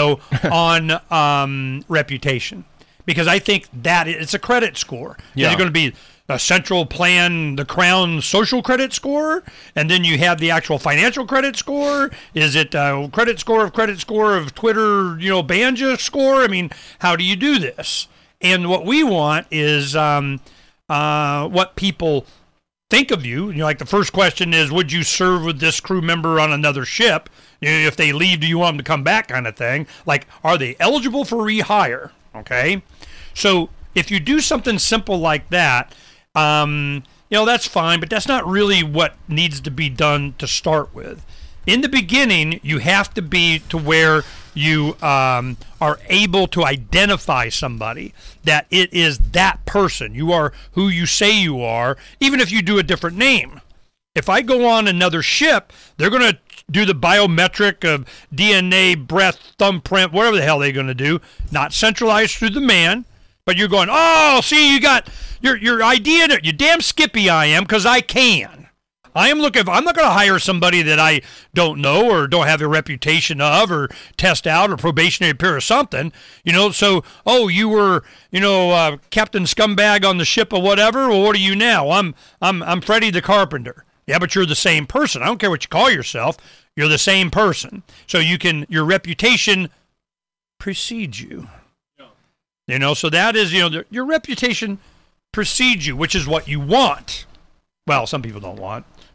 on reputation. Because I think that it's a credit score. Yeah. Is it going to be a central plan, the Crown social credit score, and then you have the actual financial credit score? Is it a credit score of Twitter, Banja score? I mean, how do you do this? And what we want is what people think of you. Like the first question is, would you serve with this crew member on another ship? If they leave, do you want them to come back, kind of thing? Like, are they eligible for rehire? Okay? So if you do something simple like that, that's fine, but that's not really what needs to be done to start with. In the beginning, you have to be to where you are able to identify somebody, that it is that person. You are who you say you are, even if you do a different name. If I go on another ship, they're going to do the biometric of DNA, breath, thumbprint, whatever the hell they're going to do, not centralized through the man, but you're going, oh, see, you got your ID in it. You damn skippy I am, because I can. I'm not going to hire somebody that I don't know or don't have a reputation of or test out or probationary period or something, so, oh, you were, Captain Scumbag on the ship or whatever. Well, what are you now? I'm Freddie the Carpenter. Yeah, but you're the same person. I don't care what you call yourself. You're the same person. So your reputation precedes you. So that is, your reputation precedes you, which is what you want. Well, some people don't want.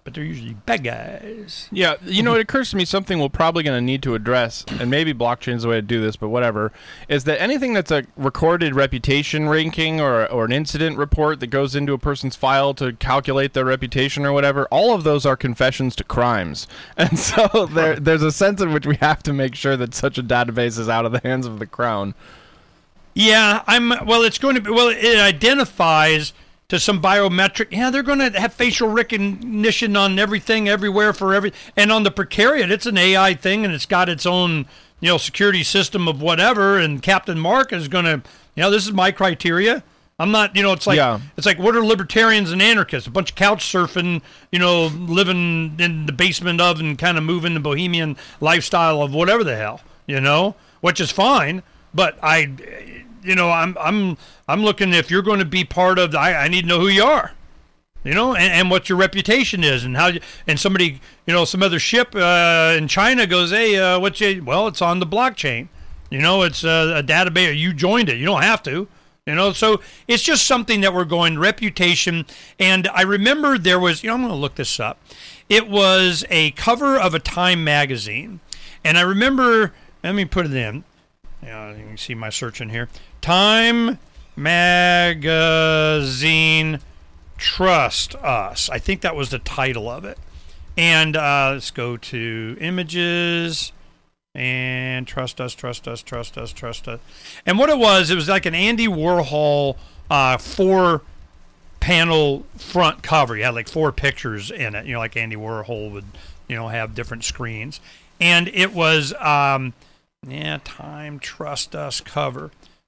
but they're usually bad guys. Yeah, you know, it occurs to me something we're probably going to need to address, and maybe blockchain's the way to do this, but whatever, is that anything that's a recorded reputation ranking or an incident report that goes into a person's file to calculate their reputation or whatever, all of those are confessions to crimes. And so there's a sense in which we have to make sure that such a database is out of the hands of the Crown. Yeah, it's going to be, it identifies to some biometric. Yeah, they're going to have facial recognition on everything, everywhere, and on the Precariat, it's an AI thing, and it's got its own, security system of whatever, and Captain Mark is going to, this is my criteria. I'm not, it's like what are libertarians and anarchists? A bunch of couch surfing, living in the basement of and kind of moving the bohemian lifestyle of whatever the hell, which is fine, but I'm looking, if you're going to be part of I need to know who you are, and what your reputation is, and how and somebody, some other ship in China goes, hey, it's on the blockchain, it's a database, you joined it, you don't have to, so it's just something that we're going reputation. And I remember there was, I'm going to look this up. It was a cover of a Time magazine, and I remember, let me put it in. You can see my search in here. Time Magazine Trust Us. I think that was the title of it. And let's go to images and Trust Us. And what it was like an Andy Warhol 4-panel front cover. You had like 4 pictures in it, like Andy Warhol would, have different screens. And it was... Time Trust Us cover,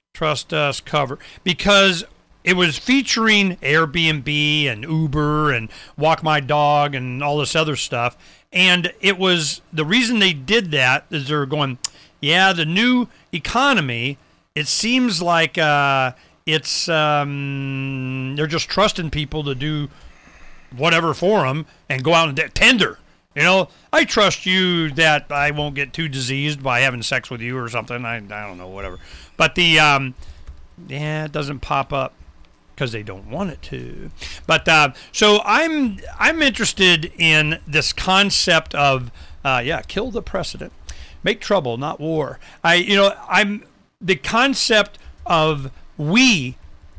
because it was featuring Airbnb and Uber and Walk My Dog and all this other stuff. And it was, the reason they did that is they're going, the new economy, it seems like it's they're just trusting people to do whatever for them and go out and tender. I trust you that I won't get too diseased by having sex with you or something. I don't know, whatever. But it doesn't pop up because they don't want it to. But so I'm interested in this concept of kill the precedent, make trouble, not war. I'm the concept of we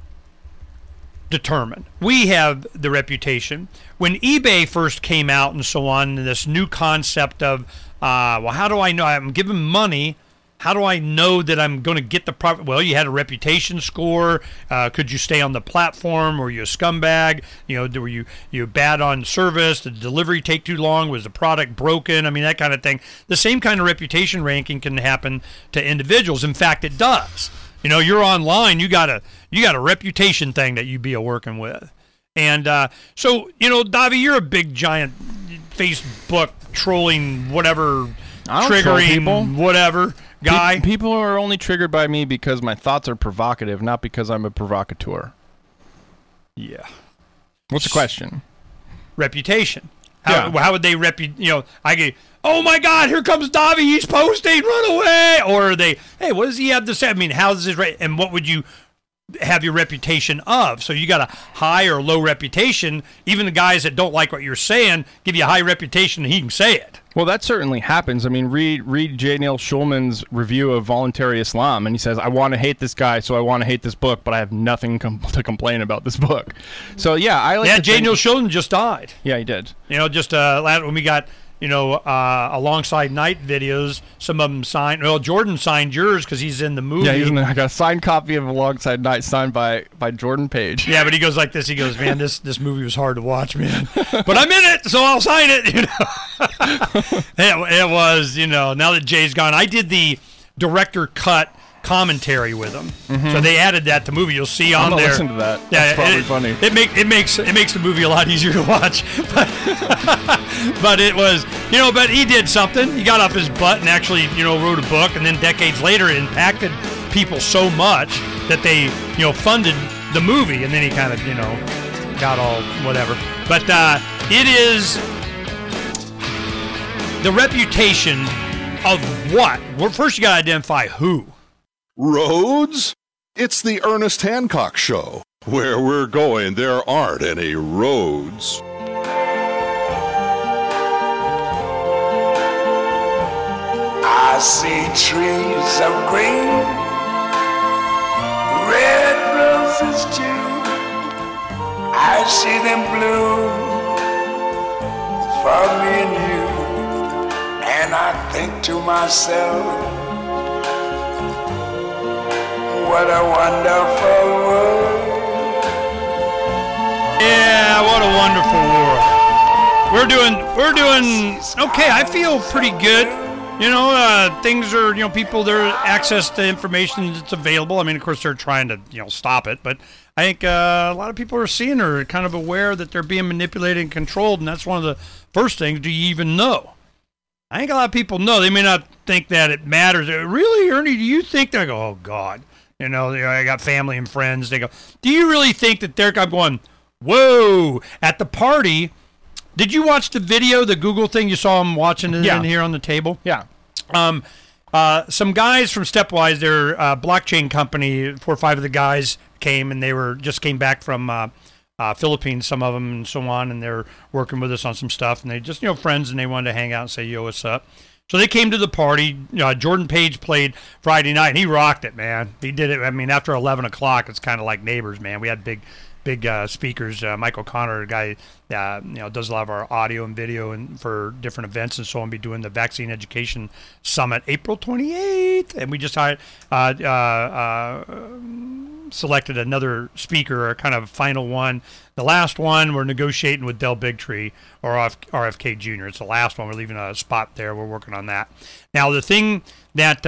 determine. We have the reputation. When eBay first came out and so on, this new concept of, how do I know? I'm giving money. How do I know that I'm going to get the profit? Well, you had a reputation score. Could you stay on the platform? Were you a scumbag? Were you bad on service? Did the delivery take too long? Was the product broken? I mean, that kind of thing. The same kind of reputation ranking can happen to individuals. In fact, it does. You're online. You got a reputation thing that you be working with. And so, Davi, you're a big, giant Facebook trolling, whatever, triggering, whatever guy. People are only triggered by me because my thoughts are provocative, not because I'm a provocateur. Yeah. What's the question? Reputation. How would they I go, oh my God, here comes Davi, he's posting, run away. Or are they, hey, what does he have to say? I mean, how's his and what would you have your reputation of? So you got a high or low reputation. Even the guys that don't like what you're saying give you a high reputation and he can say it. Well, that certainly happens. I mean, read J. Neil Schulman's review of Voluntary Islam, and he says, I want to hate this guy, so I want to hate this book, but I have nothing to complain about this book. So, J. Neil Schulman just died. Yeah, he did. Just when we got, alongside night videos, some of them signed. Well, Jordan signed yours because he's in the movie. Yeah, I got a signed copy of Alongside Night signed by Jordan Page. Yeah, but he goes like this. He goes, man, this movie was hard to watch, man. But I'm in it, so I'll sign it. It was, now that Jay's gone. I did the director cut commentary with them. Mm-hmm. So they added that to movie. You'll see on there. Listen to that. Yeah, that's probably funny. It makes the movie a lot easier to watch. But it was, but he did something. He got off his butt and actually, wrote a book, and then decades later it impacted people so much that they, funded the movie, and then he kind of, got all whatever. But it is the reputation of what? Well, first you got to identify who. Roads? It's the Ernest Hancock Show. Where we're going, there aren't any roads. I see trees of green, red roses too. I see them bloom for me and you. And I think to myself, what a wonderful world. Yeah, what a wonderful world. We're doing okay. I feel pretty good. You know, things are, you know, people, their access to information that's available. I mean, of course, they're trying to, you know, stop it. But I think a lot of people are seeing or kind of aware that they're being manipulated and controlled. And that's one of the first things. Do you even know? I think a lot of people know. They may not think that it matters. Really, Ernie, do you think that? I go, oh, God. You know, I got family and friends. They go, do you really think that they're going, whoa, at the party? Did you watch the video, the Google thing? You saw them watching it in here on the table? Yeah. Some guys from Stepwise, their blockchain company, 4 or 5 of the guys came, and they just came back from Philippines, some of them, and so on, and they're working with us on some stuff, and they just, you know, friends, and they wanted to hang out and say, yo, what's up? So they came to the party. Jordan Page played Friday night, and he rocked it, man. He did it. I mean, after 11 o'clock, it's kind of like Neighbors, man. We had big speakers. Mike O'Connor, a guy does a lot of our audio and video and for different events and so on. Be doing the Vaccine Education Summit April 28th, and we just selected another speaker, a kind of final one. The last one, we're negotiating with Del Bigtree or RFK Jr. It's the last one. We're leaving a spot there. We're working on that. Now, the thing that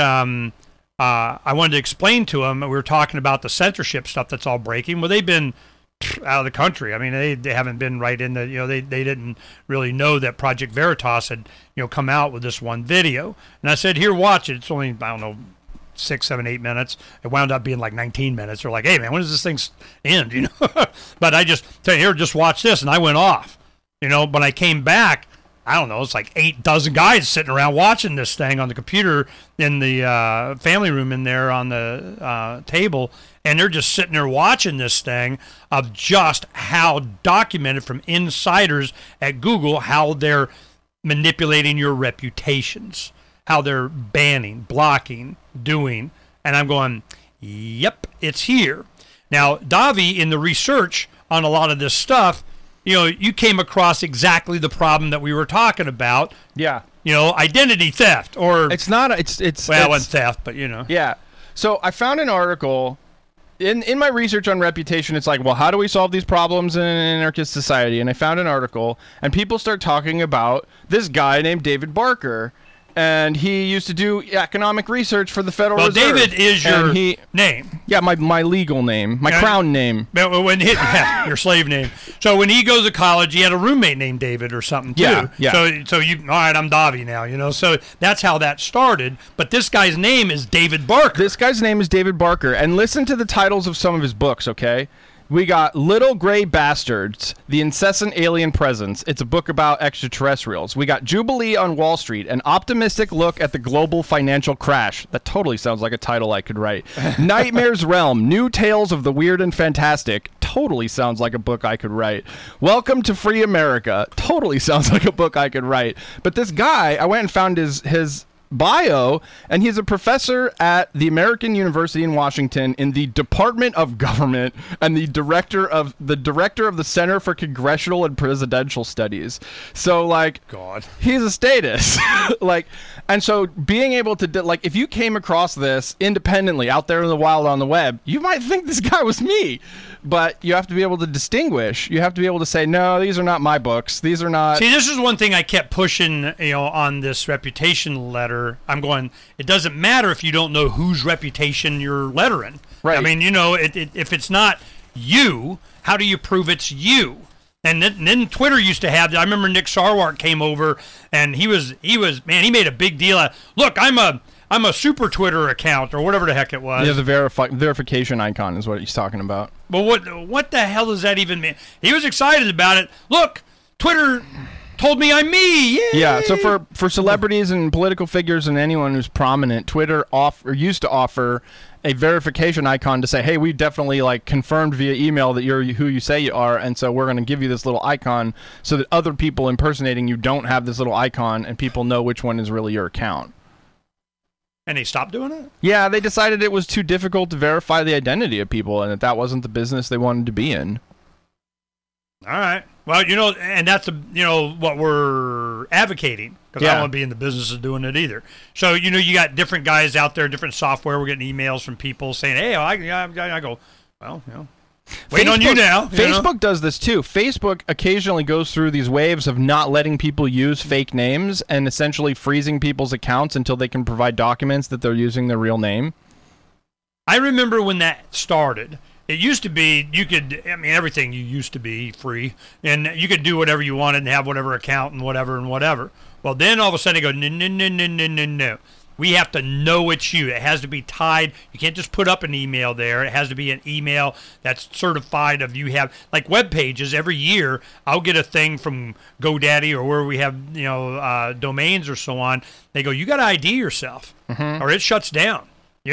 I wanted to explain to them, we were talking about the censorship stuff that's all breaking. Well, they've been out of the country. I mean, they haven't been right in the, you know, they didn't really know that Project Veritas had, you know, come out with this one video. And I said, here, watch it. It's only, I don't know, 6, 7, 8 minutes. It wound up being like 19 minutes. They're like, hey, man, when does this thing end? You know, but I just tell you, here, just watch this. And I went off, you know, when I came back, I don't know, it's like 8 dozen guys sitting around watching this thing on the computer in the family room in there on the table, and they're just sitting there watching this thing of just how documented from insiders at Google, how they're manipulating your reputations, how they're banning, blocking, doing, and I'm going, yep, it's here. Now, Davi, in the research on a lot of this stuff, you know, you came across exactly the problem that we were talking about. Yeah. You know, identity theft, or it's not. It's well, it's theft, but you know. Yeah. So I found an article in my research on reputation. It's like, well, how do we solve these problems in an anarchist society? And I found an article, and people start talking about this guy named David Barker. And he used to do economic research for the Federal Reserve. Well, David is your name. Yeah, my legal name, my crown name. Your slave name. So when he goes to college, he had a roommate named David or something too. Yeah. So you, all right, I'm Davi now, you know. So that's how that started. But this guy's name is David Barker. This guy's name is David Barker. And listen to the titles of some of his books, okay? We got Little Gray Bastards, The Incessant Alien Presence. It's a book about extraterrestrials. We got Jubilee on Wall Street, an optimistic look at the global financial crash. That totally sounds like a title I could write. Nightmare's Realm, New Tales of the Weird and Fantastic. Totally sounds like a book I could write. Welcome to Free America. Totally sounds like a book I could write. But this guy, I went and found his bio, and he's a professor at the American University in Washington in the Department of Government and the director of the Center for Congressional and Presidential Studies. So, like, God, he's a status. Like, and so being able to, like, if you came across this independently out there in the wild on the web, you might think this guy was me. But you have to be able to distinguish. You have to be able to say, no, these are not my books. These are not. See, this is one thing I kept pushing, you know, on this reputation letter. I'm going, it doesn't matter if you don't know whose reputation you're lettering. Right. I mean, you know, if it's not you, how do you prove it's you? And then Twitter used to have, I remember Nick Sarwark came over, and he was man, he made a big deal out. Look, I'm a super Twitter account, or whatever the heck it was. Yeah, the verification icon is what he's talking about. But what the hell does that even mean? He was excited about it. Look, Twitter told me I'm me. Yay! Yeah, so for celebrities and political figures and anyone who's prominent, Twitter used to offer a verification icon to say, hey, we definitely like confirmed via email that you're who you say you are, and so we're going to give you this little icon so that other people impersonating you don't have this little icon and people know which one is really your account. And they stopped doing it? Yeah, they decided it was too difficult to verify the identity of people and that wasn't the business they wanted to be in. All right. Well, and that's what we're advocating, because I don't want to be in the business of doing it either. So, you got different guys out there, different software. We're getting emails from people saying, hey, I go, well, waiting on you now. Facebook does this too. Facebook occasionally goes through these waves of not letting people use fake names and essentially freezing people's accounts until they can provide documents that they're using their real name. I remember when that started. It used to be everything used to be free, and you could do whatever you wanted and have whatever account and whatever. Well, then all of a sudden they go, no. We have to know it's you. It has to be tied. You can't just put up an email there. It has to be an email that's certified of you have, like web pages. Every year I'll get a thing from GoDaddy or where we have, domains or so on. They go, you got to ID yourself or it shuts down.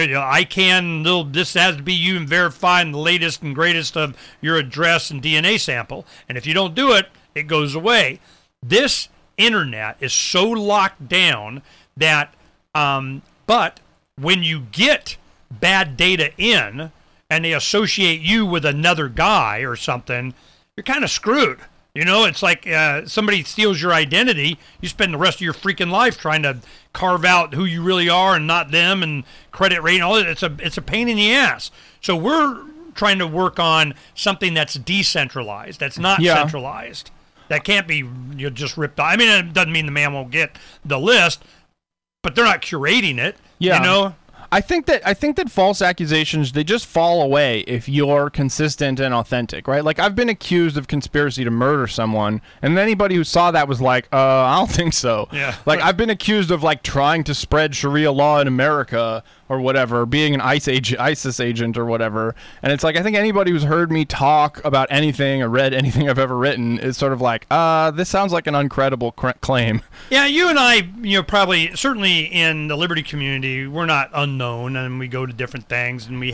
This has to be you and verifying the latest and greatest of your address and DNA sample. And if you don't do it, it goes away. This internet is so locked down that, but when you get bad data in and they associate you with another guy or something, you're kind of screwed. It's like somebody steals your identity. You spend the rest of your freaking life trying to carve out who you really are and not them, and credit rating. All that. It's a pain in the ass. So we're trying to work on something that's decentralized. That's not centralized. That can't be just ripped off. I mean, it doesn't mean the man won't get the list, but they're not curating it. Yeah. I think that false accusations, they just fall away if you're consistent and authentic, right? Like, I've been accused of conspiracy to murder someone, and anybody who saw that was like, I don't think so. Yeah. Like, I've been accused of, like, trying to spread Sharia law in America or whatever, being an ISIS agent or whatever. And it's like, I think anybody who's heard me talk about anything or read anything I've ever written is sort of like, this sounds like an uncredible claim. Yeah, you and I, probably, certainly in the Liberty community, we're not unknown, and we go to different things, and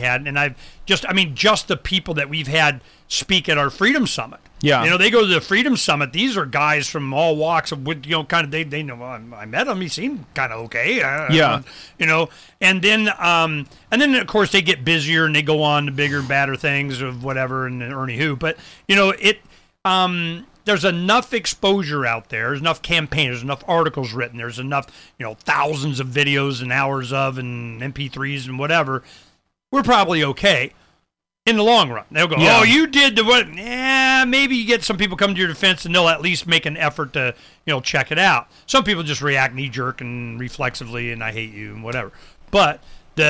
just the people that we've had speak at our Freedom Summit. Yeah. They go to the Freedom Summit. These are guys from all walks of, kind of, they know, I met him. He seemed kind of okay. Yeah. And then of course they get busier and they go on to bigger and badder things of whatever and Ernie who. But, there's enough exposure out there. There's enough campaign. There's enough articles written. There's enough, thousands of videos and hours of and MP3s and whatever. We're probably okay. In the long run, they'll go, oh, you did the what? Yeah, maybe you get some people come to your defense and they'll at least make an effort to, check it out. Some people just react knee-jerk and reflexively and I hate you and whatever. But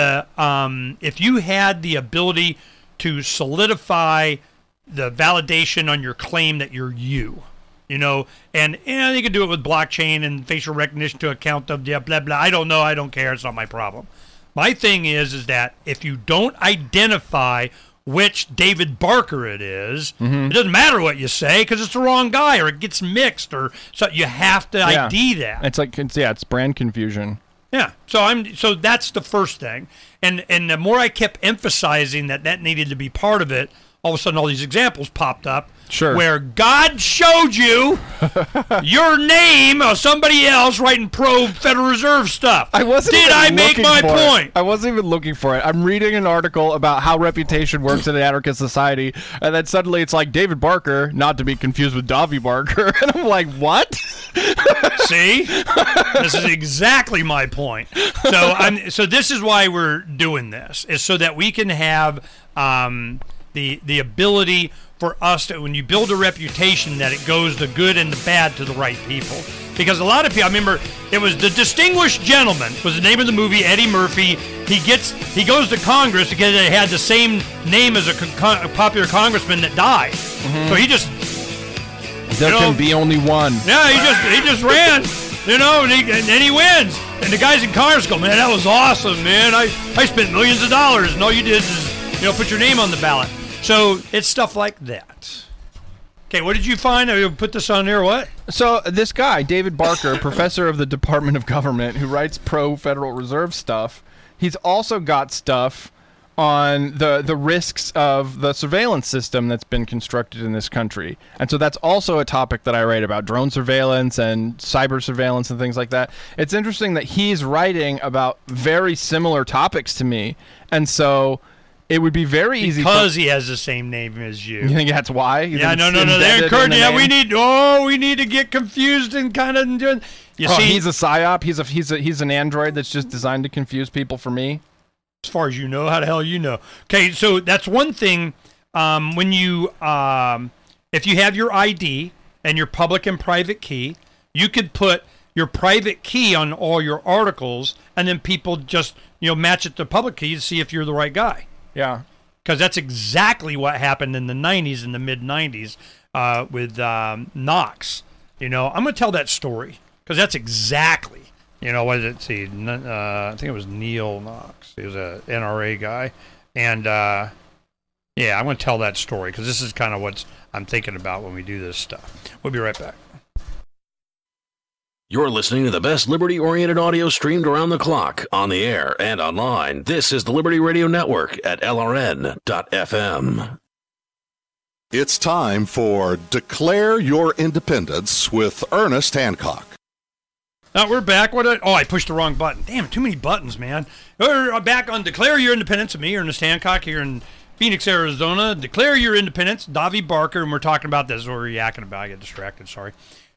if you had the ability to solidify the validation on your claim that you're you, and you can do it with blockchain and facial recognition to account of blah, blah. I don't know. I don't care. It's not my problem. My thing is that if you don't identify which David Barker it is, it doesn't matter what you say because it's the wrong guy or it gets mixed or so you have to ID that. It's brand confusion. Yeah. So that's the first thing. And the more I kept emphasizing that needed to be part of it, all of a sudden all these examples popped up. Sure. Where God showed you your name or somebody else writing pro Federal Reserve stuff. Did I make my point? I wasn't even looking for it. I'm reading an article about how reputation works in an anarchist society, and then suddenly it's like David Barker, not to be confused with Davi Barker, and I'm like, what? See? This is exactly my point. So this is why we're doing this, is so that we can have the ability for us to, when you build a reputation, that it goes the good and the bad to the right people. Because a lot of people, I remember it was The Distinguished Gentleman was the name of the movie. Eddie Murphy, he goes to Congress because it had the same name as a popular congressman that died. So he just there can be only one. Yeah, he just ran, and then he wins. And the guys in Congress go, man, that was awesome, man. I spent millions of dollars, and all you did is put your name on the ballot. So it's stuff like that. Okay, what did you find? I put this on there, what? So this guy, David Barker, professor of the Department of Government, who writes pro-Federal Reserve stuff, he's also got stuff on the risks of the surveillance system that's been constructed in this country. And so that's also a topic that I write about, drone surveillance and cyber surveillance and things like that. It's interesting that he's writing about very similar topics to me. And so it would be very easy because he has the same name as you. You think that's why? Yeah, no. They're encouraging. Yeah, we need to get confused and kind of doing. You see, he's a psyop. He's an android that's just designed to confuse people for me. As far as you know, how the hell you know? Okay, so that's one thing. When you, if you have your ID and your public and private key, you could put your private key on all your articles, and then people just match it to public key to see if you're the right guy. Yeah, because that's exactly what happened in the '90s, in the mid '90s, with Knox. I'm going to tell that story because that's exactly. What did it see? I think it was Neil Knox. He was a NRA guy. And, I'm going to tell that story because this is kind of what I'm thinking about when we do this stuff. We'll be right back. You're listening to the best liberty-oriented audio streamed around the clock, on the air and online. This is the Liberty Radio Network at LRN.FM. It's time for Declare Your Independence with Ernest Hancock. Now we're back. I pushed the wrong button. Damn, too many buttons, man. We're back on Declare Your Independence with me, Ernest Hancock, here in Phoenix, Arizona. Declare Your Independence, Davi Barker, and we're talking about this. What we're yakking about. I get distracted, sorry.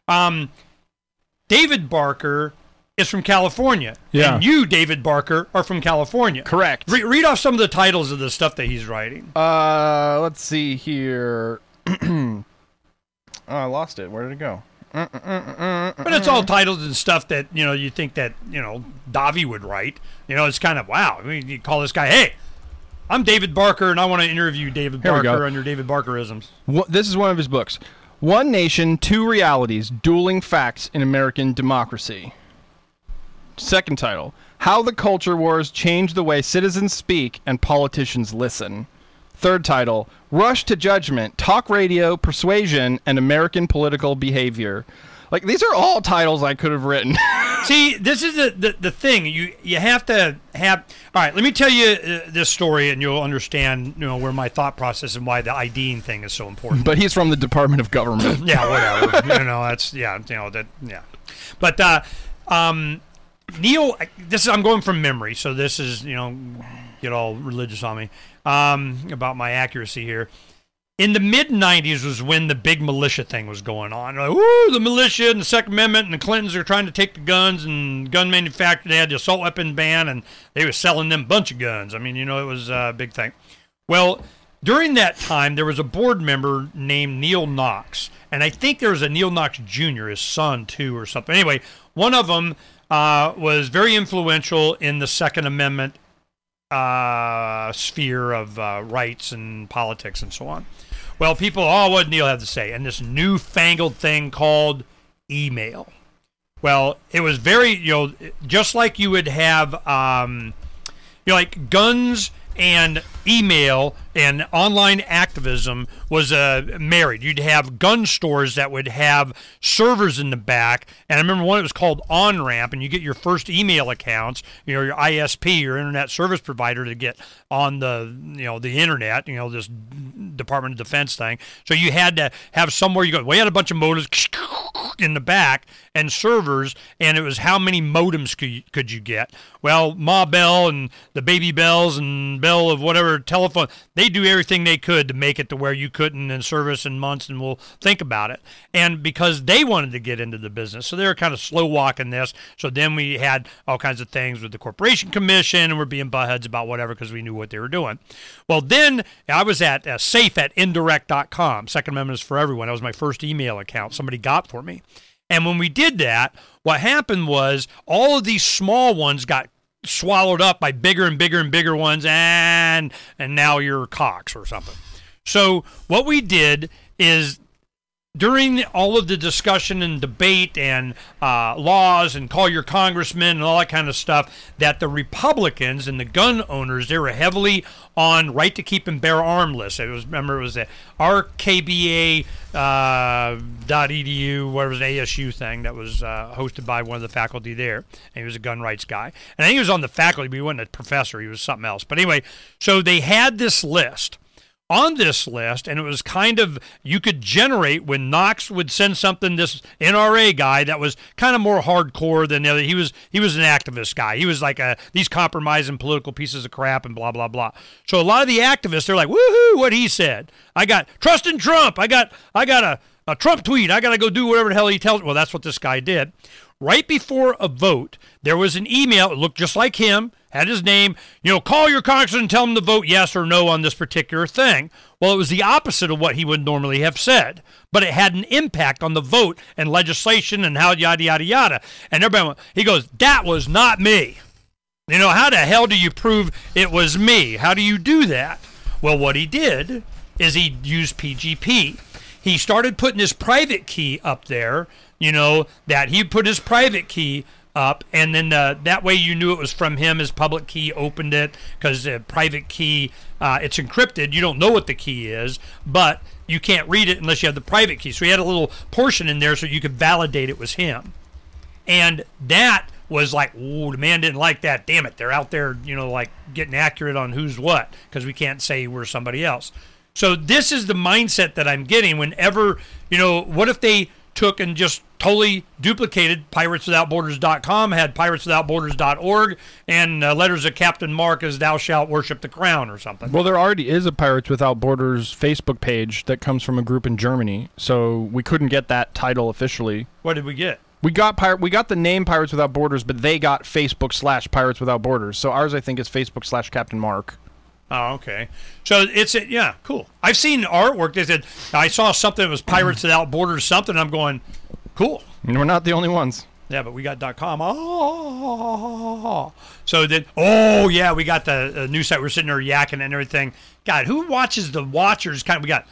David Barker is from California. Yeah. And you, David Barker, are from California. Correct. Read off some of the titles of the stuff that he's writing. Let's see here. I lost it. Where did it go? But it's all titles and stuff that you think that Davi would write. It's kind of wow. I mean, you call this guy, hey, I'm David Barker, and I want to interview David Barker on your David Barkerisms. This is one of his books. One Nation, Two Realities: Dueling Facts in American Democracy. Second title: How the Culture Wars Changed the Way Citizens Speak and Politicians Listen. Third title: Rush to Judgment, Talk Radio, Persuasion, and American Political Behavior. Like, these are all titles I could have written. See, this is the thing. You have to have... All right, let me tell you this story, and you'll understand where my thought process and why the IDing thing is so important. But he's from the Department of Government. Yeah, whatever. That's... Yeah, yeah. But, Neil... I'm going from memory, so this is, get all religious on me. About my accuracy here. In the mid-'90s was when the big militia thing was going on. Like, ooh, the militia and the Second Amendment and the Clintons are trying to take the guns, and gun manufacturers, they had the assault weapon ban, and they were selling them a bunch of guns. I mean, it was a big thing. Well, during that time, there was a board member named Neil Knox, and I think there was a Neil Knox Jr., his son, too, or something. Anyway, one of them was very influential in the Second Amendment sphere of rights and politics and so on. Well, people, what did Neil have to say? And this newfangled thing called email. Well, it was very, just like you would have, like guns and email and online activism was married. You'd have gun stores that would have servers in the back, and I remember one that was called OnRamp, and you get your first email accounts, your ISP, your internet service provider, to get on the the internet, this Department of Defense thing. So you had to have somewhere you go. We had a bunch of modems in the back and servers, and it was how many modems could you get? Well, Ma Bell and the Baby Bells and Bell of whatever telephone, they do everything they could to make it to where you couldn't in service in months, and we'll think about it. And because they wanted to get into the business, so they were kind of slow walking this. So then we had all kinds of things with the Corporation Commission, and we're being buttheads about whatever because we knew what they were doing. Well, then I was at safe at indirect.com. Second Amendment is for everyone. That was my first email account somebody got for me. And when we did that, what happened was all of these small ones got swallowed up by bigger and bigger and bigger ones, and now you're Cox or something. So what we did is during all of the discussion and debate and laws and call your congressman and all that kind of stuff, that the Republicans and the gun owners, they were heavily on right to keep and bear arms lists. It was the RKBA .edu, whatever, it was, an ASU thing that was hosted by one of the faculty there, and he was a gun rights guy. And I think he was on the faculty, but he wasn't a professor. He was something else. But anyway, so they had this list. On this list, and it was kind of, you could generate when Knox would send something, this NRA guy that was kind of more hardcore than the other. He was an activist guy. He was like these compromising political pieces of crap and blah, blah, blah. So a lot of the activists, they're like, woohoo, what he said. I got trust in Trump. I got a Trump tweet. I got to go do whatever the hell he tells me. Well, that's what this guy did. Right before a vote, there was an email. It looked just like him, had his name. Call your congressman and tell him to vote yes or no on this particular thing. Well, it was the opposite of what he would normally have said, but it had an impact on the vote and legislation and how yada, yada, yada. And everybody, he goes, that was not me. How the hell do you prove it was me? How do you do that? Well, what he did is he used PGP. He started putting his private key up there, that he put his private key up, and then that way you knew it was from him. His public key opened it, because the private key, it's encrypted. You don't know what the key is, but you can't read it unless you have the private key. So he had a little portion in there so you could validate it was him. And that was like, ooh, the man didn't like that. Damn it, they're out there, like getting accurate on who's what, because we can't say we're somebody else. So this is the mindset that I'm getting whenever, what if they took and just totally duplicated pirateswithoutborders.com, had pirateswithoutborders.org, and letters of Captain Mark as thou shalt worship the crown or something. Well, there already is a Pirates Without Borders Facebook page that comes from a group in Germany, so we couldn't get that title officially. What did we get? We got the name Pirates Without Borders, but they got Facebook / Pirates Without Borders. So ours, I think, is Facebook / Captain Mark. Oh, okay. So yeah, cool. I've seen artwork. They said, I saw something that was Pirates Without Borders something. I'm going, cool. And we're not the only ones. Yeah, but we got .com. Oh. So then, oh, yeah, we got the news site. We're sitting there yakking and everything. God, who watches the Watchers? We got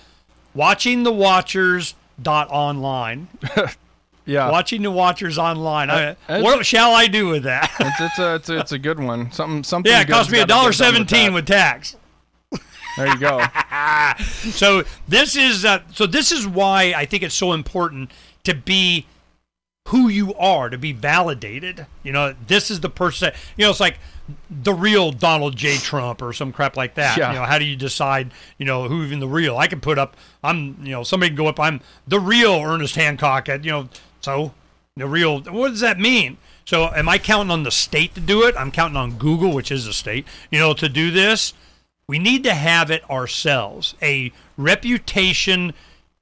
watchingthewatchers.online. Yeah. Watching the Watchers online. What shall I do with that? It's a good one. Something. Yeah, it cost me $1.17 with tax. There you go. So this is why I think it's so important to be who you are, to be validated. This is the person. It's like the real Donald J. Trump or some crap like that. Yeah. How do you decide, who even the real? I can put up, somebody can go up, I'm the real Ernest Hancock at, so the real, what does that mean? So am I counting on the state to do it? I'm counting on Google, which is a state, to do this. We need to have it ourselves. A reputation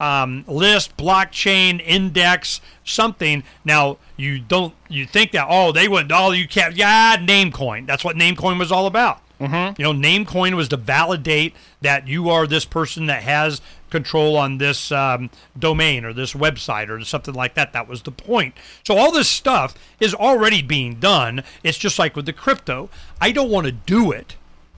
list, blockchain, index, something. Now, you think that, they wouldn't, you can't, Namecoin. That's what Namecoin was all about. Mm-hmm. Namecoin was to validate that you are this person that has control on this domain or this website or something like that. That was the point. So all this stuff is already being done. It's just like with the crypto. I don't want to do it.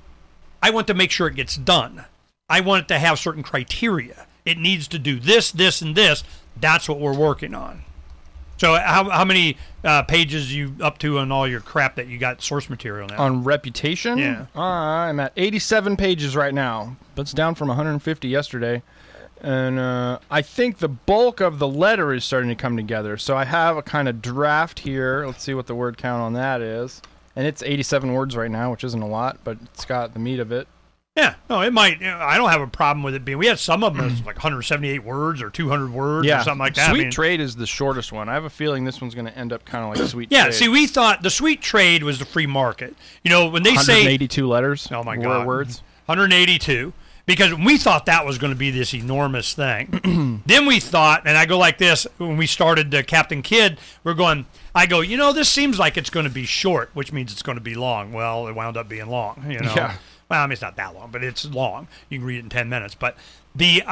I want to make sure it gets done. I want it to have certain criteria. It needs to do this, this, and this. That's what we're working on. So how many pages you up to on all your crap that you got source material now? On reputation? Yeah. I'm at 87 pages right now. That's down from 150 yesterday. And I think the bulk of the letter is starting to come together. So I have a kind of draft here. Let's see what the word count on that is. And it's 87 words right now, which isn't a lot, but it's got the meat of it. Yeah, no, it might. I don't have a problem with it being. We had some of them that's like 178 words or 200 words or something like that. Sweet Trade is the shortest one. I have a feeling this one's going to end up kind of like Sweet Trade. Yeah, see, we thought the Sweet Trade was the free market. When they 182 letters. Oh my God, words. 182. Because we thought that was going to be this enormous thing. Then we thought, and I go like this, when we started Captain Kidd, I go, this seems like it's going to be short, which means it's going to be long. Well, it wound up being long, Yeah. Well, it's not that long, but it's long. You can read it in 10 minutes. But the,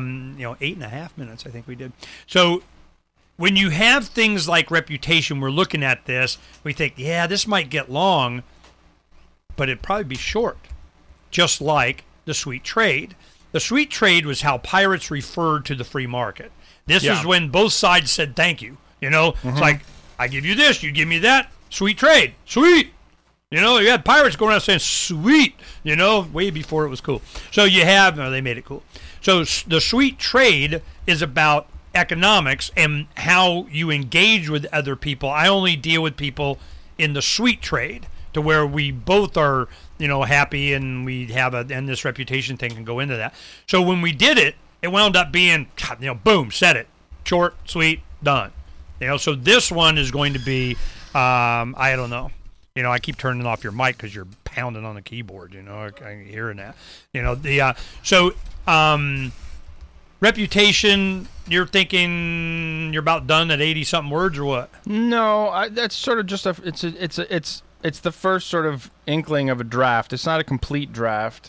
8.5 minutes, I think we did. So when you have things like reputation, we're looking at this, we think, yeah, this might get long, but it'd probably be short, just like the Sweet Trade. The Sweet Trade was how pirates referred to the free market. This is when both sides said thank you. You know, it's like, I give you this, you give me that. Sweet trade. Sweet. You know, you had pirates going out saying, sweet, you know, way before it was cool. So you have, they made it cool. So the sweet trade is about economics and how you engage with other people. I only deal with people in the sweet trade to where we both are, you know, happy and we have and this reputation thing can go into that. So when we did it, it wound up being, you know, boom, said it. Short, sweet, done. You know, so this one is going to be, I don't know. You know, I keep turning off your mic because you're pounding on the keyboard. You know, I'm hearing that. You know, reputation. You're thinking you're about done at 80-something words or what? No, that's sort of just it's the first sort of inkling of a draft. It's not a complete draft,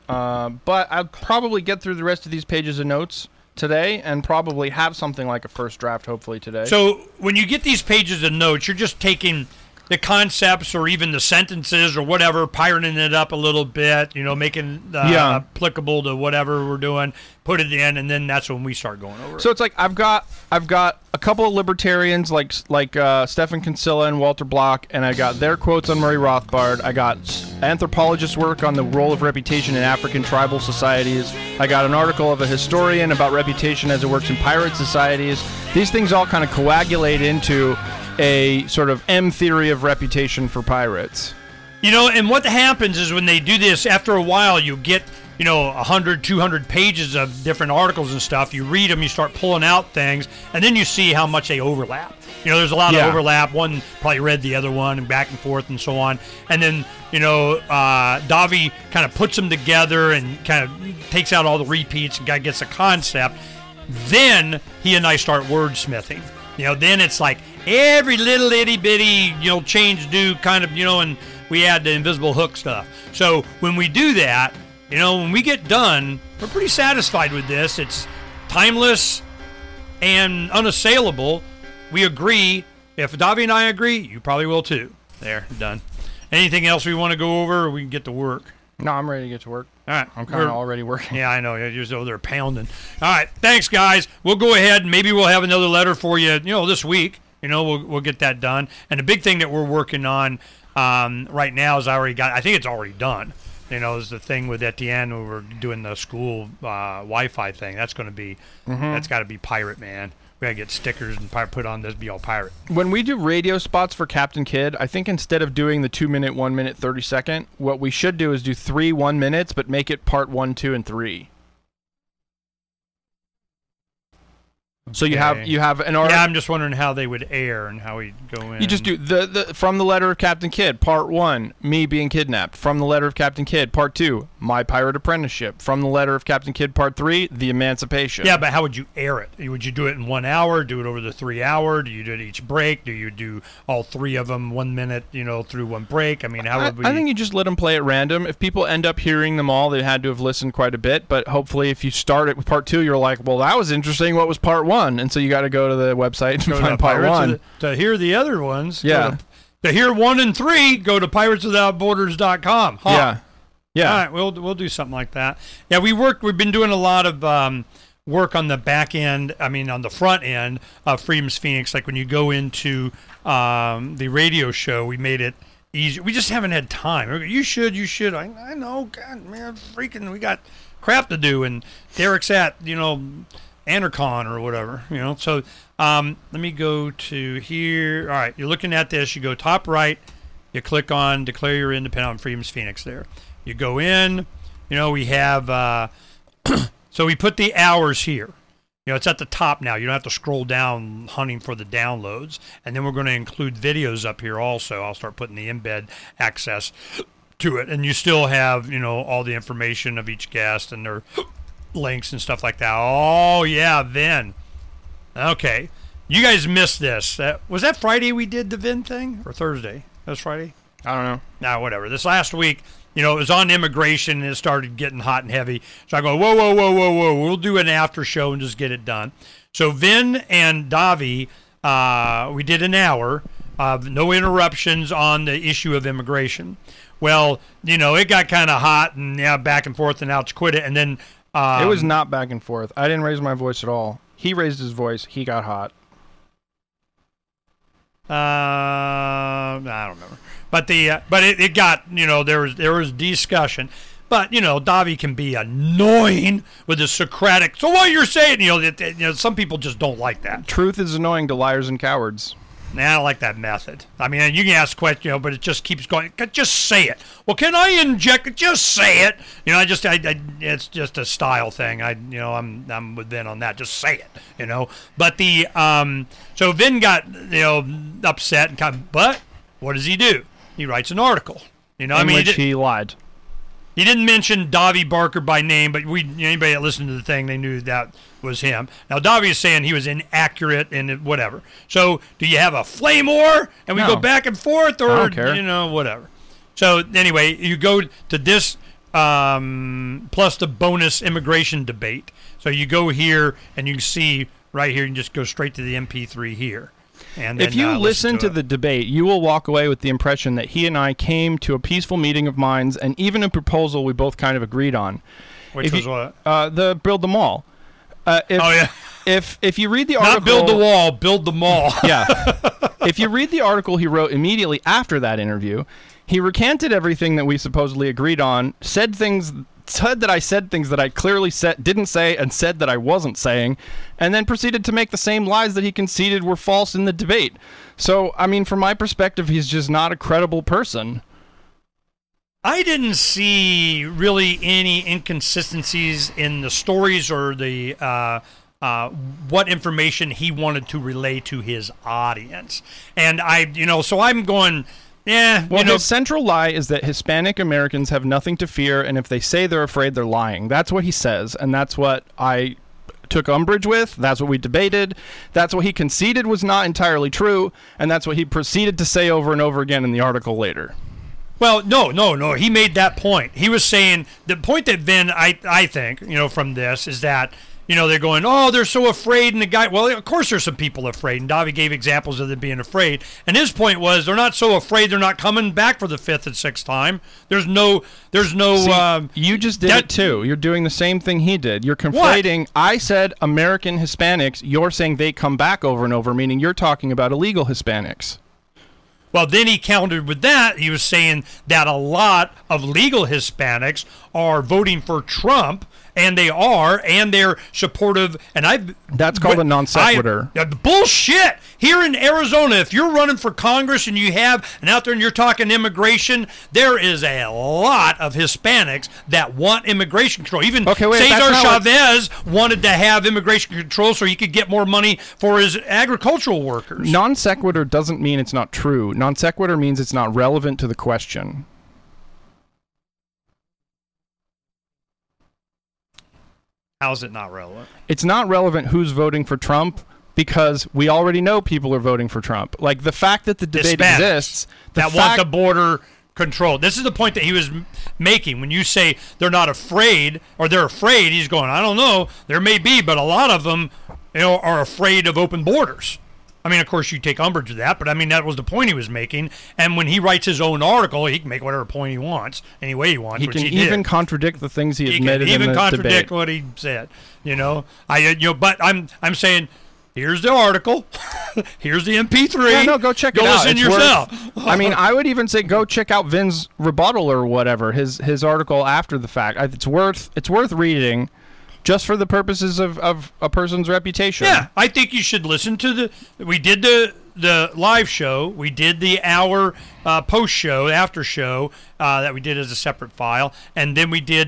but I'll probably get through the rest of these pages of notes today and probably have something like a first draft hopefully today. So when you get these pages of notes, you're just taking the concepts or even the sentences or whatever, pirating it up a little bit, you know, making applicable to whatever we're doing, put it in, and then that's when we start going over it. So it's like I've got a couple of libertarians like Stefan Kinsella and Walter Block, and I got their quotes on Murray Rothbard. I got anthropologists' work on the role of reputation in African tribal societies. I got an article of a historian about reputation as it works in pirate societies. These things all kind of coagulate into a sort of M theory of reputation for pirates. You know, and what happens is when they do this, after a while you get, you know, 100, 200 pages of different articles and stuff. You read them, you start pulling out things, and then you see how much they overlap. You know, there's a lot of overlap. One probably read the other one and back and forth and so on. And then, you know, Davi kind of puts them together and kind of takes out all the repeats and gets a concept. Then he and I start wordsmithing. You know, then it's like every little itty bitty, you know, change do kind of, you know, and we add the invisible hook stuff. So when we do that, you know, when we get done, we're pretty satisfied with this. It's timeless and unassailable. We agree. If Davi and I agree, you probably will too. There, done. Anything else we want to go over, or we can get to work? No, I'm ready to get to work. All right. I'm kind of already working. Yeah, I know. You're just over there pounding. All right. Thanks, guys. We'll go ahead and maybe we'll have another letter for you, you know, this week. You know, we'll get that done. And the big thing that we're working on right now is I think it's already done. You know, is the thing with Etienne when we're doing the school Wi-Fi thing. That's going to be, that's got to be pirate, man. We got to get stickers and put on this, be all pirate. When we do radio spots for Captain Kidd, I think instead of doing the 2 minute, 1 minute, 30 second, what we should do is do 3 1 minutes, but make it part 1, 2, and 3. So you have an article. Yeah, I'm just wondering how they would air and how we'd go in. You just do the from the letter of Captain Kidd, part 1, me being kidnapped. From the letter of Captain Kidd, part 2, my pirate apprenticeship. From the letter of Captain Kidd, part 3, the emancipation. Yeah, but how would you air it? Would you do it in 1 hour? Do it over the 3 hour? Do you do it each break? Do you do all 3 of them 1 minute, you know, through one break? I mean, how would we? I think you just let them play at random. If people end up hearing them all, they had to have listened quite a bit. But hopefully, if you start it with part 2, you're like, well, that was interesting. What was part 1? And so you got to go to the website and find part 1. To hear the other ones, yeah. To hear 1 and 3, go to pirateswithoutborders.com. Huh? Yeah. All right, we'll do something like that. Yeah, we've been doing a lot of work on the back end. I mean, on the front end of Freedom's Phoenix. Like when you go into the radio show, we made it easier. We just haven't had time. You should. I know. God, man, freaking, we got crap to do. And Derek's at, you know, Anarcon or whatever, you know. So let me go to here. All right, you're looking at this. You go top right. You click on Declare Your Independent on Freedom's Phoenix there. You go in. You know, we have so we put the hours here. You know, it's at the top now. You don't have to scroll down hunting for the downloads. And then we're going to include videos up here also. I'll start putting the embed access to it. And you still have, you know, all the information of each guest and their links and stuff like that. Oh, yeah, Vin. Okay. You guys missed this. Was that Friday we did the Vin thing? Or Thursday? That was Friday? I don't know. Nah, whatever. This last week, you know, it was on immigration and it started getting hot and heavy. So I go, whoa. We'll do an after show and just get it done. So Vin and Davi, we did an hour of no interruptions on the issue of immigration. Well, you know, it got kind of hot and back and forth and Ouch quit it. And then it was not back and forth. I didn't raise my voice at all. He raised his voice. He got hot. I don't remember, but it got, there was discussion, but Davi can be annoying with the Socratic. So what you're saying, some people just don't like that. Truth is annoying to liars and cowards. Nah, I don't like that method. I mean, you can ask questions, but it just keeps going. Just say it. Well, can I inject it? Just say it. It's just a style thing. I'm with Vin on that. Just say it. But so Vin got upset and but what does he do? He writes an article. In which he lied. He didn't mention Davi Barker by name, but anybody that listened to the thing, they knew that was him. Now, Davi is saying he was inaccurate and whatever. So, do you have a flame war and we go back and forth, or I don't care. Whatever? So, anyway, you go to this plus the bonus immigration debate. So, you go here and you can see right here. You can just go straight to the MP3 here. And then, if you listen to the debate, you will walk away with the impression that he and I came to a peaceful meeting of minds and even a proposal we both kind of agreed on. Which was what? The build the mall. If you read the article... Not build the wall, build the mall. Yeah. If you read the article he wrote immediately after that interview, he recanted everything that we supposedly agreed on, said that I said things that I clearly didn't say and said that I wasn't saying, and then proceeded to make the same lies that he conceded were false in the debate. So, I mean, from my perspective, he's just not a credible person. I didn't see really any inconsistencies in the stories or the what information he wanted to relay to his audience. And so I'm going... Yeah. Well, his central lie is that Hispanic Americans have nothing to fear, and if they say they're afraid, they're lying. That's what he says, and that's what I took umbrage with. That's what we debated. That's what he conceded was not entirely true, and that's what he proceeded to say over and over again in the article later. Well, no. He made that point. He was saying the point that Vin, I think, from this is that, they're going, oh, they're so afraid. And the guy, well, of course there's some people afraid. And Davi gave examples of them being afraid. And his point was they're not so afraid they're not coming back for the fifth and sixth time. There's no. See, you just did it too. You're doing the same thing he did. You're conflating. What? I said American Hispanics. You're saying they come back over and over, meaning you're talking about illegal Hispanics. Well, then he countered with that. He was saying that a lot of legal Hispanics are voting for Trump, and they're supportive. And that's called a non sequitur. Bullshit. Here in Arizona, if you're running for Congress and out there and you're talking immigration, there is a lot of Hispanics that want immigration control. Even Cesar Chavez wanted to have immigration control so he could get more money for his agricultural workers. Non sequitur doesn't mean it's not true. Non sequitur means it's not relevant to the question. How is it not relevant? It's not relevant who's voting for Trump because we already know people are voting for Trump. Like the fact that the debate exists, want the border controlled. This is the point that he was making. When you say they're not afraid or they're afraid, he's going, I don't know. There may be, but a lot of them, are afraid of open borders. I mean, of course, you take umbrage with that, but I mean, that was the point he was making. And when he writes his own article, he can make whatever point he wants, any way he wants. He can even contradict the things he admitted in the debate. He can even contradict what he said. But I'm saying, here's the article, here's the MP3. Yeah, no, go check it out. Go listen yourself. I mean, I would even say go check out Vin's rebuttal or whatever, his article after the fact. It's worth reading. Just for the purposes of a person's reputation. Yeah, I think you should listen to we did the live show. We did the hour post show, after show that we did as a separate file. And then we did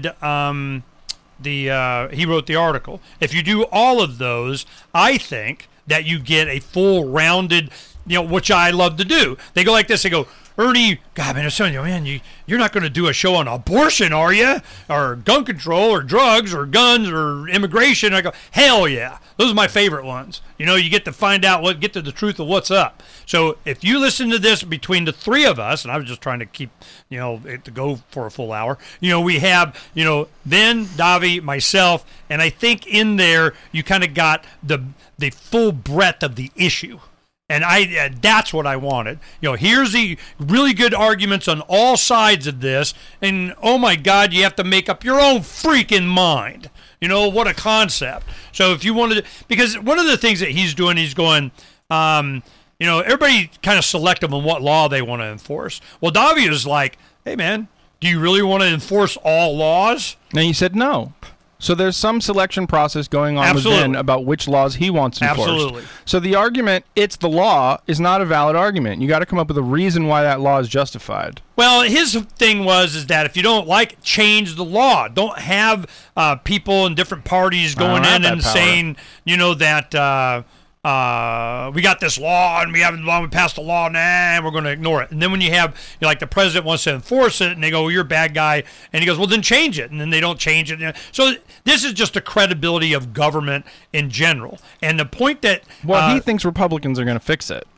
he wrote the article. If you do all of those, I think that you get a full rounded, which I love to do. They go like this. They go, Ernie, God, man, I'm telling you, man, you're not going to do a show on abortion, are you? Or gun control, or drugs, or guns, or immigration. I go, hell yeah. Those are my favorite ones. You get to find out get to the truth of what's up. So if you listen to this between the three of us, and I was just trying to keep, it to go for a full hour, we have, then Davi, myself, and I think in there you kind of got the full breadth of the issue. And that's what I wanted. Here's the really good arguments on all sides of this. And, oh, my God, you have to make up your own freaking mind. What a concept. So if you wanted to, because one of the things that he's doing, he's going, everybody kind of selective on what law they want to enforce. Well, Davia is like, hey, man, do you really want to enforce all laws? And he said no. So there's some selection process going on within about which laws he wants enforced. Absolutely. So the argument, it's the law, is not a valid argument. You got to come up with a reason why that law is justified. Well, his thing is that if you don't like it, change the law. Don't have people in different parties going in and saying, that we got this law and we passed a law now and we're going to ignore it. And then when you have, like the president wants to enforce it and they go, well, you're a bad guy. And he goes, well, then change it. And then they don't change it. So this is just the credibility of government in general. And the point that... Well, he thinks Republicans are going to fix it.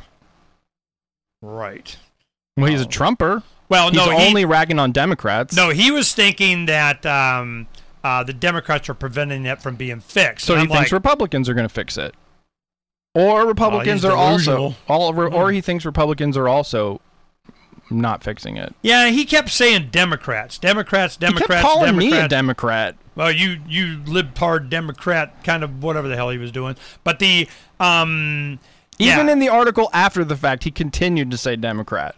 Right. Well, he's a Trumper. Well, he's only ragging on Democrats. No, he was thinking that the Democrats are preventing it from being fixed. So he thinks Republicans are going to fix it. Or Republicans are also, or he thinks Republicans are also not fixing it. Yeah, he kept saying Democrats. He kept calling me a Democrat. Well, you libtard Democrat, kind of whatever the hell he was doing. But the even in the article after the fact, he continued to say Democrat.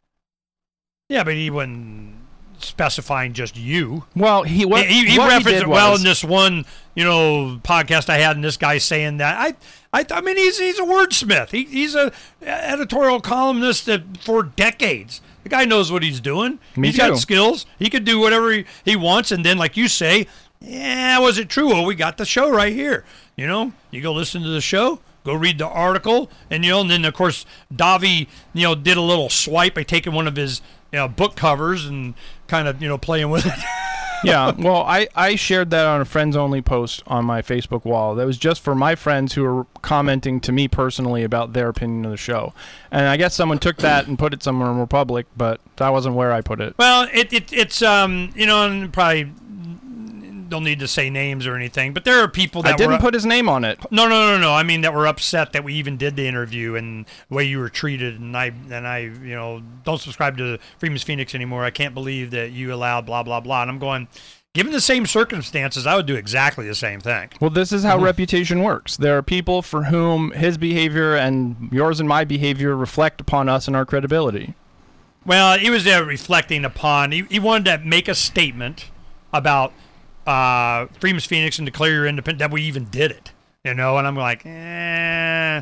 Yeah, but he wasn't specifying just you. Well, he referenced it in this one, podcast I had, and this guy saying that. I mean, he's a wordsmith. He's a editorial columnist for decades. The guy knows what he's doing. He's got skills. He could do whatever he wants, and then, like you say, was it true? Well, we got the show right here. You go listen to the show. Go read the article, and then of course Davi, did a little swipe by taking one of his book covers and kind of playing with it. Yeah, well, I shared that on a friends-only post on my Facebook wall. That was just for my friends who were commenting to me personally about their opinion of the show. And I guess someone took that and put it somewhere more public, but that wasn't where I put it. Well, it's and probably don't need to say names or anything, but there are people that I didn't put his name on it. No. I mean, that were upset that we even did the interview and the way you were treated, and I don't subscribe to Freeman's Phoenix anymore. I can't believe that you allowed blah blah blah. And I'm going, given the same circumstances, I would do exactly the same thing. Well, this is how reputation works. There are people for whom his behavior and yours and my behavior reflect upon us and our credibility. Well, he was reflecting upon. He wanted to make a statement about Freeman's Phoenix and declare your independence, that we even did it, and I'm like, nah,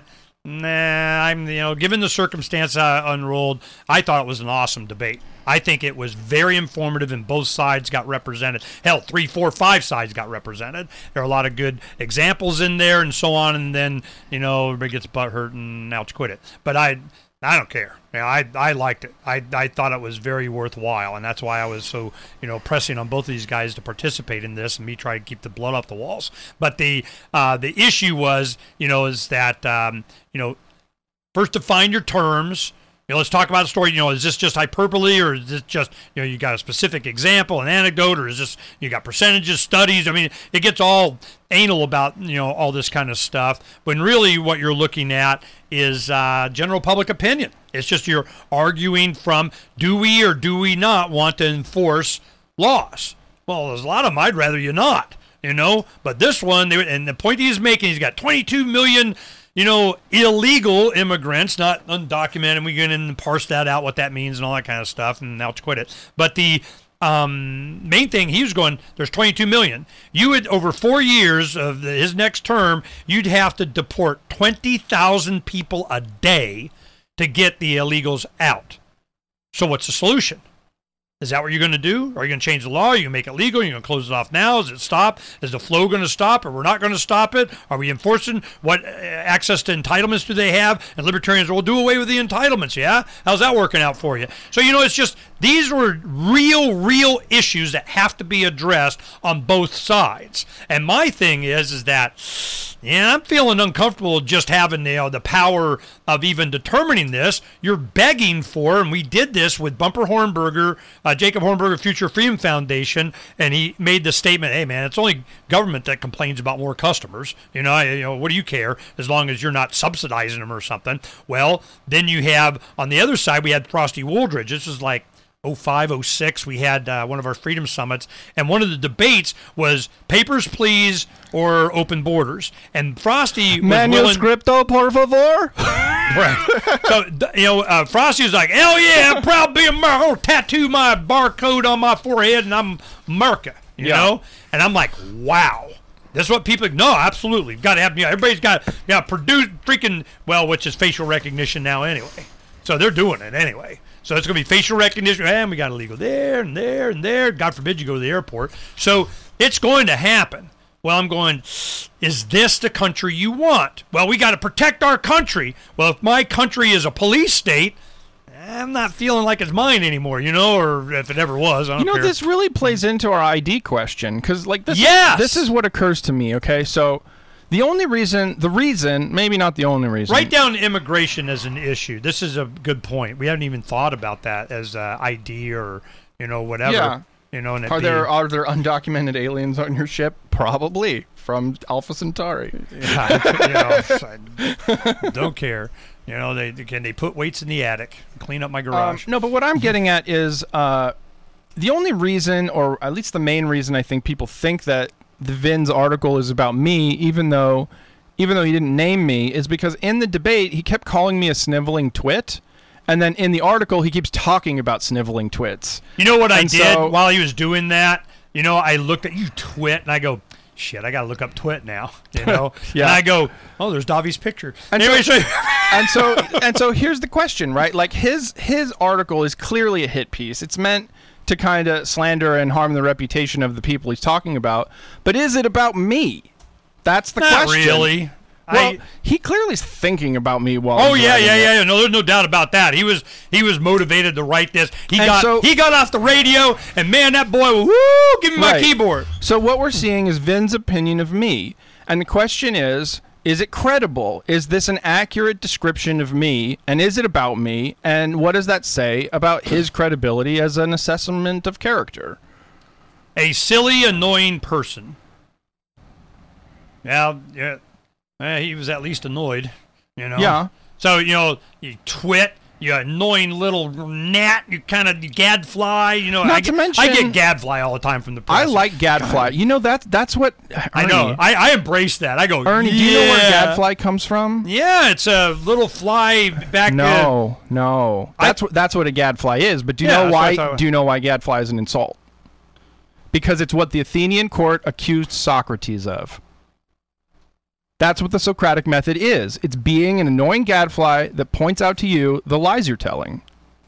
I'm, given the circumstance unrolled, I thought it was an awesome debate. I think it was very informative and both sides got represented. Hell, 3, 4, 5 sides got represented. There are a lot of good examples in there and so on, and then, everybody gets butthurt and ouch, quit it. But I don't care. I liked it. I thought it was very worthwhile, and that's why I was so pressing on both of these guys to participate in this, and me try to keep the blood off the walls. But the issue was is that first define your terms. Let's talk about the story. Is this just hyperbole, or is this just you got a specific example, an anecdote, or is this you got percentages, studies? I mean, it gets all anal about all this kind of stuff, when really what you're looking at is general public opinion. It's just you're arguing from, do we or do we not want to enforce laws? Well, there's a lot of them I'd rather you not, but this one, and the point he's making, he's got 22 million illegal immigrants, not undocumented. We get in and parse that out, what that means and all that kind of stuff, and now to quit it. But the main thing, he was going, there's 22 million. You would, over 4 years of his next term, you'd have to deport 20,000 people a day to get the illegals out. So what's the solution? Is that what you're going to do? Are you going to change the law? Are you going to make it legal? Are you going to close it off now? Is it stop? Is the flow going to stop? Or we're not going to stop it? Are we enforcing what access to entitlements do they have? And libertarians will do away with the entitlements, yeah? How's that working out for you? So, it's just, these were real issues that have to be addressed on both sides. And my thing is that, I'm feeling uncomfortable just having the power of even determining this. You're begging for, and we did this with Bumper Hornberger, Jacob Hornberger, Future Freedom Foundation, and he made the statement, hey, man, it's only government that complains about more customers. What do you care as long as you're not subsidizing them or something? Well, then you have, on the other side, we had Frosty Wooldridge. This is like, 05, 06, we had one of our Freedom Summits, and one of the debates was papers, please, or open borders. And Frosty was Manuscripto, por favor. Right. So, Frosty was like, hell yeah, I'm proud to be American. I'm going to tattoo my barcode on my forehead, and I'm America, you know? And I'm like, wow. That's what people, no, absolutely. Got to have, everybody's got to produce freaking, which is facial recognition now anyway. So they're doing it anyway. So it's going to be facial recognition, and we got illegal there and there and there. God forbid you go to the airport. So it's going to happen. Well, I'm going, is this the country you want? Well, we got to protect our country. Well, if my country is a police state, I'm not feeling like it's mine anymore, or if it ever was. I don't care. This really plays into our ID question, because this is what occurs to me, okay? So the reason, maybe not the only reason. Write down immigration as an issue. This is a good point. We haven't even thought about that as ID or, whatever. Yeah. And are there undocumented aliens on your ship? Probably from Alpha Centauri. Don't care. They put weights in the attic, clean up my garage. No, but what I'm getting at is the only reason, or at least the main reason, I think people think that the Vin's article is about me, even though he didn't name me, is because in the debate he kept calling me a sniveling twit. And then in the article, he keeps talking about sniveling twits. You know what I did while he was doing that? I looked at you twit, and I go, shit, I got to look up twit now. Yeah. And I go, oh, there's Davi's picture. And so here's the question, right? Like his article is clearly a hit piece. It's meant to kind of slander and harm the reputation of the people he's talking about. But is it about me? That's the question. Not really. Well, he clearly is thinking about me while. Oh yeah. No, there's no doubt about that. He was motivated to write this. He got off the radio, and man, that boy, woo, give me my keyboard. So what we're seeing is Vin's opinion of me, and the question is it credible? Is this an accurate description of me, and is it about me? And what does that say about his credibility as an assessment of character? A silly, annoying person. Yeah. He was at least annoyed, Yeah. So, you twit, you annoying little gnat, you gadfly, Not to mention, I get gadfly all the time from the press. I like gadfly. That's what Ernie, I know. I embrace that. I go, Ernie, do you know where gadfly comes from? Yeah, it's a little fly back No. That's what a gadfly is. But do you know why? Do you know why gadfly is an insult? Because it's what the Athenian court accused Socrates of. That's what the Socratic method is. It's being an annoying gadfly that points out to you the lies you're telling.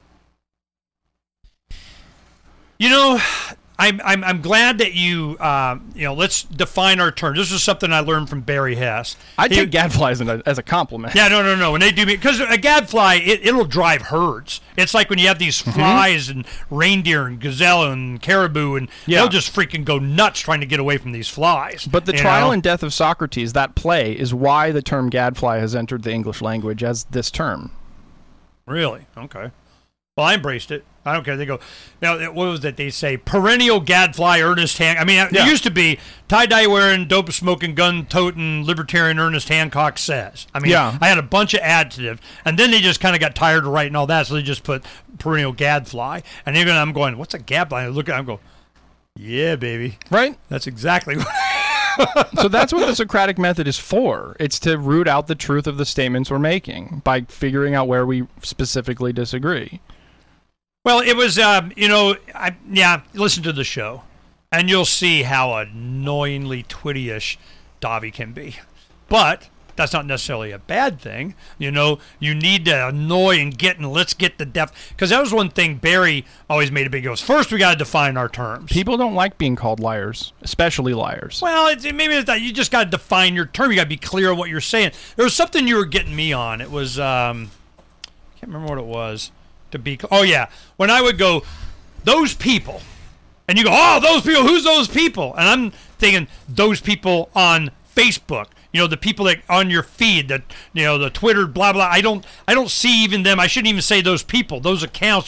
I'm glad that you let's define our terms. This is something I learned from Barry Hess. I take gadfly as a compliment. Yeah, no. When they do because a gadfly, it'll drive herds. It's like when you have these flies and reindeer and gazelle and caribou, and they'll just freaking go nuts trying to get away from these flies. But the trial and death of Socrates, that play, is why the term gadfly has entered the English language as this term. Really? Okay. Well, I embraced it. I don't care. They go, now, what was it? They say perennial gadfly Ernest Hancock. I mean, it used to be tie-dye wearing, dope smoking, gun toting, libertarian Ernest Hancock says. I mean, I had a bunch of adjectives, and then they just kind of got tired of writing all that, so they just put perennial gadfly. And even I'm going, what's a gadfly? I look at it, I'm going, yeah, baby. Right? That's exactly what. So that's what the Socratic method is for. It's to root out the truth of the statements we're making by figuring out where we specifically disagree. Well, it was, listen to the show, and you'll see how annoyingly twitty-ish Davi can be. But that's not necessarily a bad thing. You need to annoy and let's get the depth. Because that was one thing Barry always made a big deal. First, we got to define our terms. People don't like being called liars, especially liars. Well, maybe it's that you just got to define your term. You got to be clear on what you're saying. There was something you were getting me on. It was, I can't remember what it was. When I would go, those people, and you go, oh, those people, who's those people? And I'm thinking, those people on Facebook, the people that on your feed, that the Twitter, blah blah. I don't see even them. I shouldn't even say those people, those accounts, because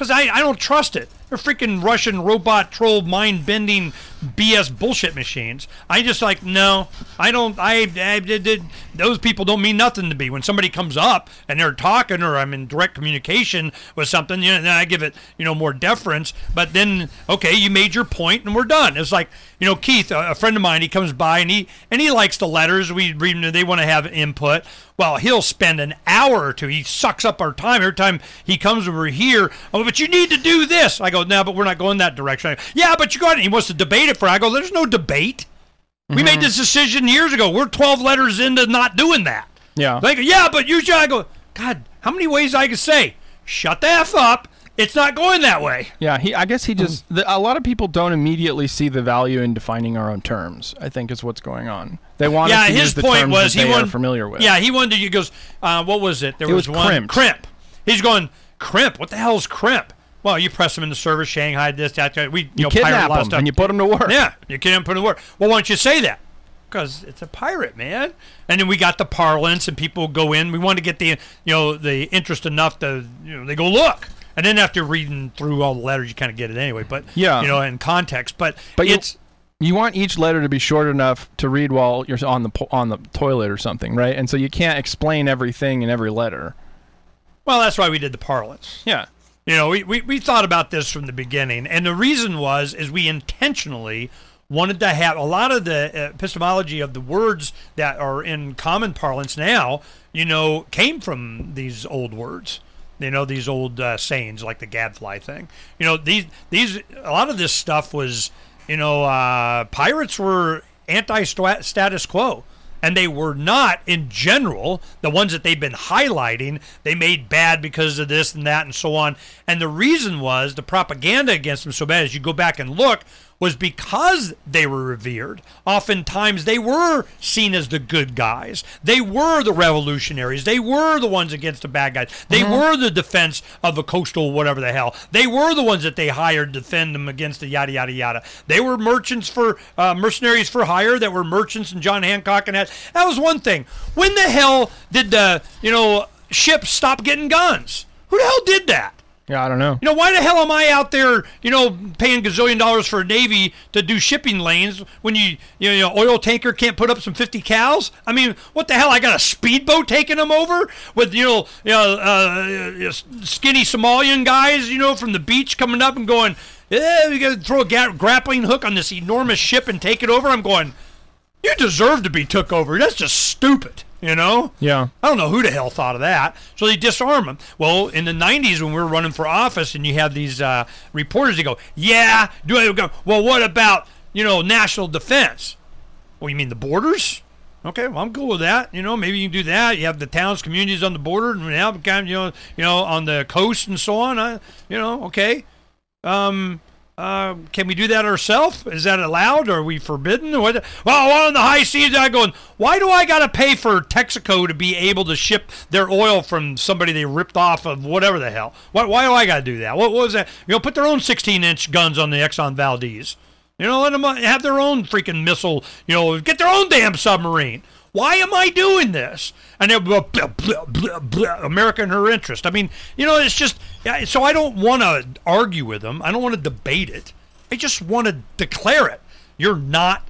because I don't trust it. They're freaking Russian robot troll mind-bending BS bullshit machines. I just like, no, I don't. Those people don't mean nothing to me. When somebody comes up and they're talking, or I'm in direct communication with something, then I give it, more deference. But then, okay, you made your point and we're done. It's like, Keith, a friend of mine, he comes by and he likes the letters. We read them. They want to have input. Well, he'll spend an hour or two. He sucks up our time every time he comes over here. Oh, but you need to do this. I go, no, but we're not going that direction. Yeah, but you got it. He wants to debate it for. I go, there's no debate. We made this decision years ago. We're 12 letters into not doing that. Yeah. They go, yeah, but you should. I go, God, how many ways I can say, shut the F up. It's not going that way. Yeah, I guess he just. A lot of people don't immediately see the value in defining our own terms. I think is what's going on. They want us to use the terms that they are familiar with. Yeah, he wanted. He goes, what was it? There was one crimp. He's going crimp. What the hell is crimp? Well, you press them in the service, Shanghai, this, that. We you pirate kidnap a lot of them stuff. and you put them to work. Yeah, you kidnap them to work. Well, why don't you say that? Because it's a pirate, man. And then we got the parlance, and people go in. We want to get the the interest enough to they go look. And then after reading through all the letters, you kind of get it anyway. But in context. But it's you want each letter to be short enough to read while you're on the toilet or something, right? And so you can't explain everything in every letter. Well, that's why we did the parlance. Yeah. We thought about this from the beginning, and the reason is we intentionally wanted to have a lot of the epistemology of the words that are in common parlance now, came from these old words. These old sayings like the gadfly thing. These a lot of this stuff was, pirates were anti-status quo. And they were not, in general, the ones that they've been highlighting. They made bad because of this and that and so on. And the reason was the propaganda against them so bad, as you go back and look, was because they were revered. Oftentimes, they were seen as the good guys. They were the revolutionaries. They were the ones against the bad guys. They were the defense of a coastal whatever the hell. They were the ones that they hired to defend them against the yada, yada, yada. They were merchants for mercenaries for hire that were merchants and John Hancock and that. That was one thing. When the hell did the, ships stop getting guns? Who the hell did that? Yeah, I don't know. Why the hell am I out there, paying gazillion dollars for a Navy to do shipping lanes when oil tanker can't put up some 50 cows? I mean, what the hell? I got a speedboat taking them over with, skinny Somalian guys, from the beach coming up and going, yeah, we got to throw a grappling hook on this enormous ship and take it over. I'm going, you deserve to be took over. That's just stupid. Yeah. I don't know who the hell thought of that. So they disarm them. Well, in the 90s when we were running for office and you have these reporters that go, yeah, well, what about, national defense? Well, you mean the borders? Okay, well, I'm cool with that. Maybe you can do that. You have the towns, communities on the border, and have kind of, on the coast and so on. Okay. Can we do that ourselves? Is that allowed? Or are we forbidden? Well, on the high seas, I'm going, why do I got to pay for Texaco to be able to ship their oil from somebody they ripped off of whatever the hell? Why do I got to do that? What was that? Put their own 16-inch guns on the Exxon Valdez. Let them have their own freaking missile, get their own damn submarine. Why am I doing this? And they're blah, blah, blah, blah, blah, America and her interest. I mean, it's just, so I don't want to argue with them. I don't want to debate it. I just want to declare it. You're not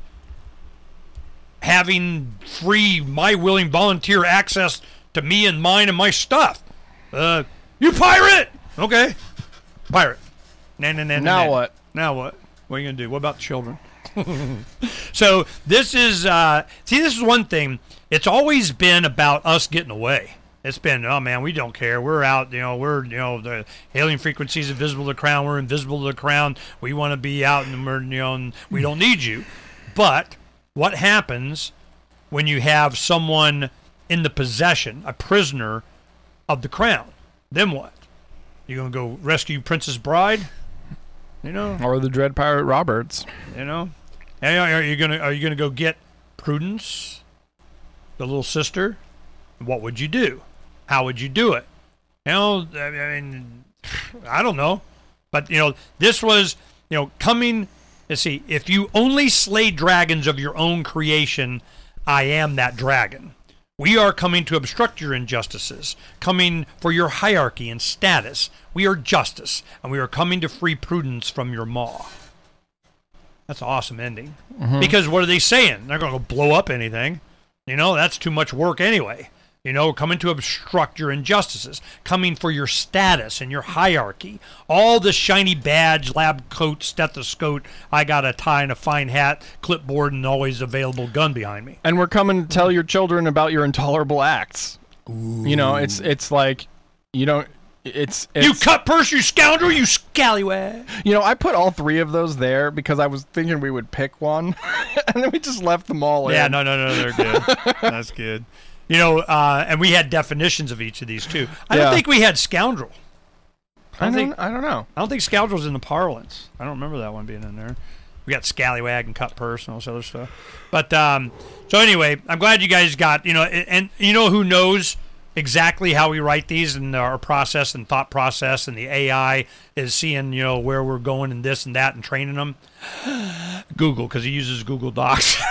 having free, my willing volunteer access to me and mine and my stuff. You pirate! Okay. Pirate. Now what? Now what? What are you going to do? What about the children? So this is this is one thing. It's always been about us getting away. It's been, oh man, we don't care. We're out, we're the hailing frequencies invisible to the crown. We're invisible to the crown. We want to be out and we're and we don't need you. But what happens when you have someone in the possession, a prisoner of the crown? Then what? You gonna go rescue Princess Bride? Or the Dread Pirate Roberts. Are you gonna go get Prudence, the little sister? What would you do? How would you do it? I mean, I don't know, but this was coming. Let's see. If you only slay dragons of your own creation, I am that dragon. We are coming to obstruct your injustices, coming for your hierarchy and status. We are justice, and we are coming to free prudence from your maw. That's an awesome ending. Because what are they saying? They're going to blow up anything. That's too much work anyway. Coming to obstruct your injustices, coming for your status and your hierarchy. All the shiny badge, lab coat, stethoscope, I got a tie and a fine hat, clipboard, and always available gun behind me. And we're coming to tell your children about your intolerable acts. Ooh. It's like, it's you cut purse, you scoundrel, you scallywag. I put all 3 of those there because I was thinking we would pick one, and then we just left them all in. Yeah, no, they're good. That's good. And we had definitions of each of these too. I don't think we had scoundrel. I don't know. I don't think scoundrel's in the parlance. I don't remember that one being in there. We got scallywag and cut purse and all this other stuff. But so anyway, I'm glad you guys got and who knows exactly how we write these and our process and thought process, and the AI is seeing where we're going and this and that and training them. Google, because he uses Google Docs.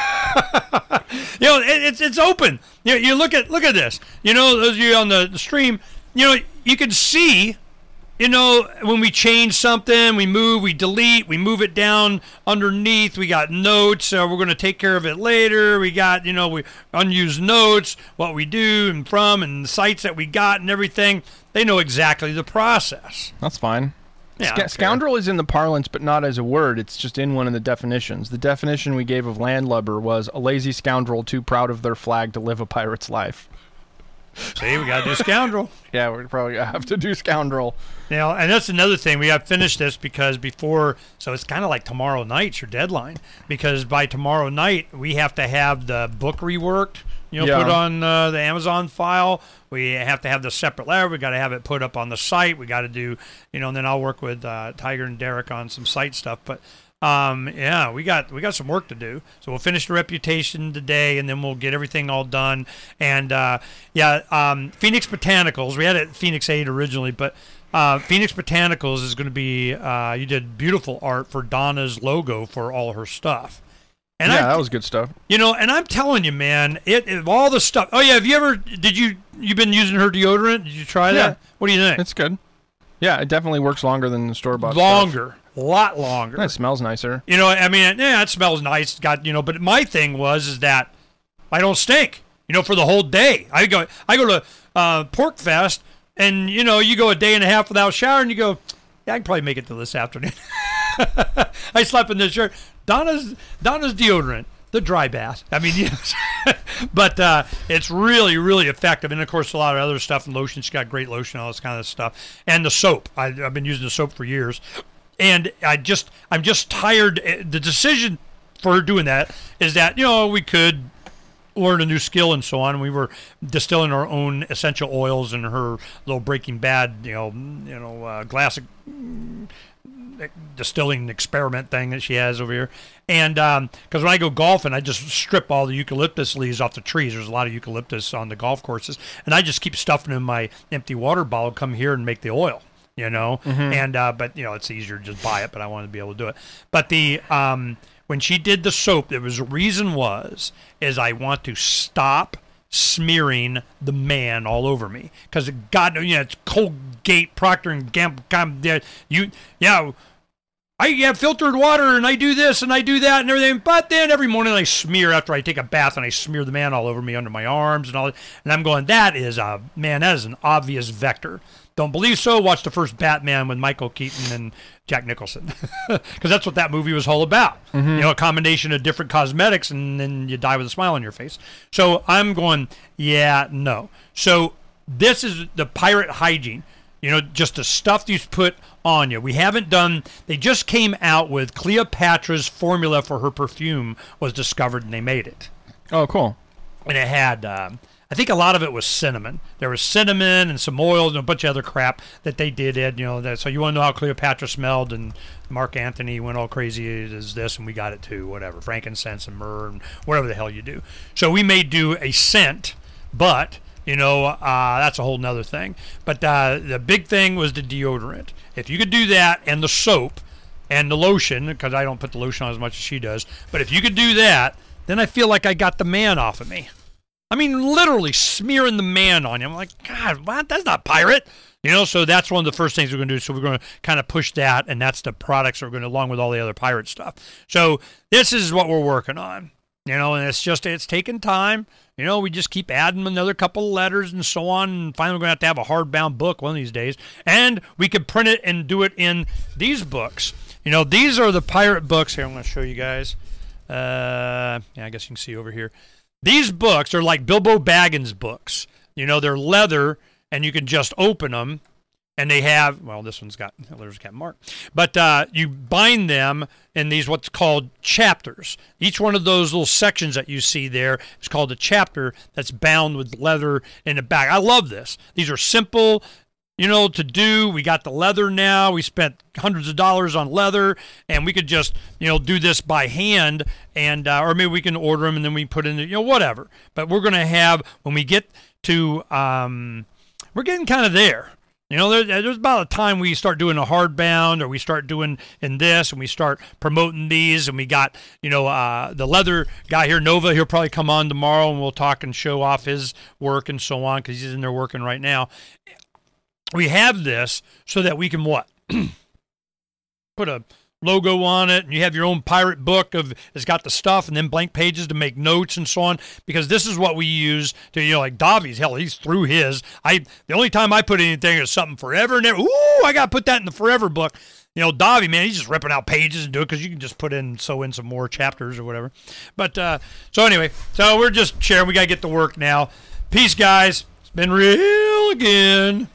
It's open. You look at this. Those of you on the stream, you can see, when we change something, we move, we delete, we move it down underneath. We got notes. We're going to take care of it later. We got, we unused notes, what we do and from, and the sites that we got and everything. They know exactly the process. That's fine. Yeah, scoundrel is in the parlance, but not as a word. It's just in one of the definitions. The definition we gave of landlubber was a lazy scoundrel too proud of their flag to live a pirate's life. See, we got to do scoundrel. Yeah, we're probably going to have to do scoundrel. And that's another thing. We got to finish this because so it's kind of like tomorrow night's your deadline, because by tomorrow night we have to have the book reworked, put on the Amazon file. We have to have the separate letter. We got to have it put up on the site. We got to do, and then I'll work with Tiger and Derek on some site stuff. But we got some work to do. So we'll finish the reputation today, and then we'll get everything all done. And Phoenix Botanicals. We had it at Phoenix 8 originally, but Phoenix Botanicals is going to be. You did beautiful art for Donna's logo for all her stuff. And that was good stuff. And I'm telling you, man, it all the stuff. Oh yeah, you've been using her deodorant? Did you try that? What do you think? It's good. Yeah, it definitely works longer than the store-bought stuff. A lot longer. It smells nicer. It smells nice. But my thing is that I don't stink. For the whole day. I go to Pork Fest, and you go a day and a half without showering, and you go, yeah, I can probably make it till this afternoon. I slept in this shirt. Donna's deodorant, the dry bath. But it's really, really effective. And of course, a lot of other stuff and lotion. She's got great lotion, all this kind of stuff. And the soap. I've been using the soap for years. And I'm just tired. The decision for her doing that is that, we could learn a new skill and so on. We were distilling our own essential oils in her little Breaking Bad, glass distilling experiment thing that she has over here. And because when I go golfing, I just strip all the eucalyptus leaves off the trees. There's a lot of eucalyptus on the golf courses, and I just keep stuffing in my empty water bottle, come here and make the oil, and but it's easier to just buy it, but I wanted to be able to do it. But the when she did the soap, there was a reason is I want to stop smearing the man all over me, because it's Colgate, Procter and Gamble. I have filtered water and I do this and I do that and everything, but then every morning I smear after I take a bath, and I smear the man all over me under my arms and all that. And I'm going, that is an obvious vector. Don't believe so? Watch the first Batman with Michael Keaton and Jack Nicholson, because that's what that movie was all about. A combination of different cosmetics, and then you die with a smile on your face. So I'm going, yeah, no. So this is the pirate hygiene. Just the stuff you put on you. We haven't done. They just came out with Cleopatra's formula for her perfume was discovered, and they made it. Oh, cool. And it had. I think a lot of it was cinnamon. There was cinnamon and some oils and a bunch of other crap that they did. So you want to know how Cleopatra smelled, and Mark Antony went all crazy as this, and we got it too. Whatever, frankincense and myrrh and whatever the hell you do. So we may do a scent, but that's a whole nother thing. But the big thing was the deodorant. If you could do that, and the soap and the lotion, because I don't put the lotion on as much as she does, but if you could do that, then I feel like I got the man off of me. I mean, literally smearing the man on you. I'm like, God, what? That's not pirate. So that's one of the first things we're going to do. So we're going to kind of push that, and that's the products that we're going to, along with all the other pirate stuff. So this is what we're working on, and it's taking time. We just keep adding another couple of letters and so on, and finally we're going to have a hardbound book one of these days. And we could print it and do it in these books. These are the pirate books. Here, I'm going to show you guys. I guess you can see over here. These books are like Bilbo Baggins books. They're leather, and you can just open them, and they have, well, this one's got, there's Captain Mark, but you bind them in these what's called chapters. Each one of those little sections that you see there is called a chapter that's bound with leather in the back. I love this. These are simple, to do. We got the leather now. We spent hundreds of dollars on leather, and we could just, do this by hand, and or maybe we can order them and then we put in, whatever. But we're going to have, when we get to, we're getting kind of there. There's about a time we start doing a hardbound, or we start doing in this, and we start promoting these, and we got, the leather guy here, Nova, he'll probably come on tomorrow, and we'll talk and show off his work and so on, because he's in there working right now. We have this so that we can what? Put a logo on it, and you have your own pirate book it's got the stuff, and then blank pages to make notes and so on, because this is what we use to, like Davi's, hell, he's through his. The only time I put anything is something forever and ever. Ooh, I got to put that in the forever book. Davi, man, he's just ripping out pages and do it, because you can just sew in some more chapters or whatever. But, so anyway, we're just sharing. We got to get to work now. Peace, guys. It's been real again.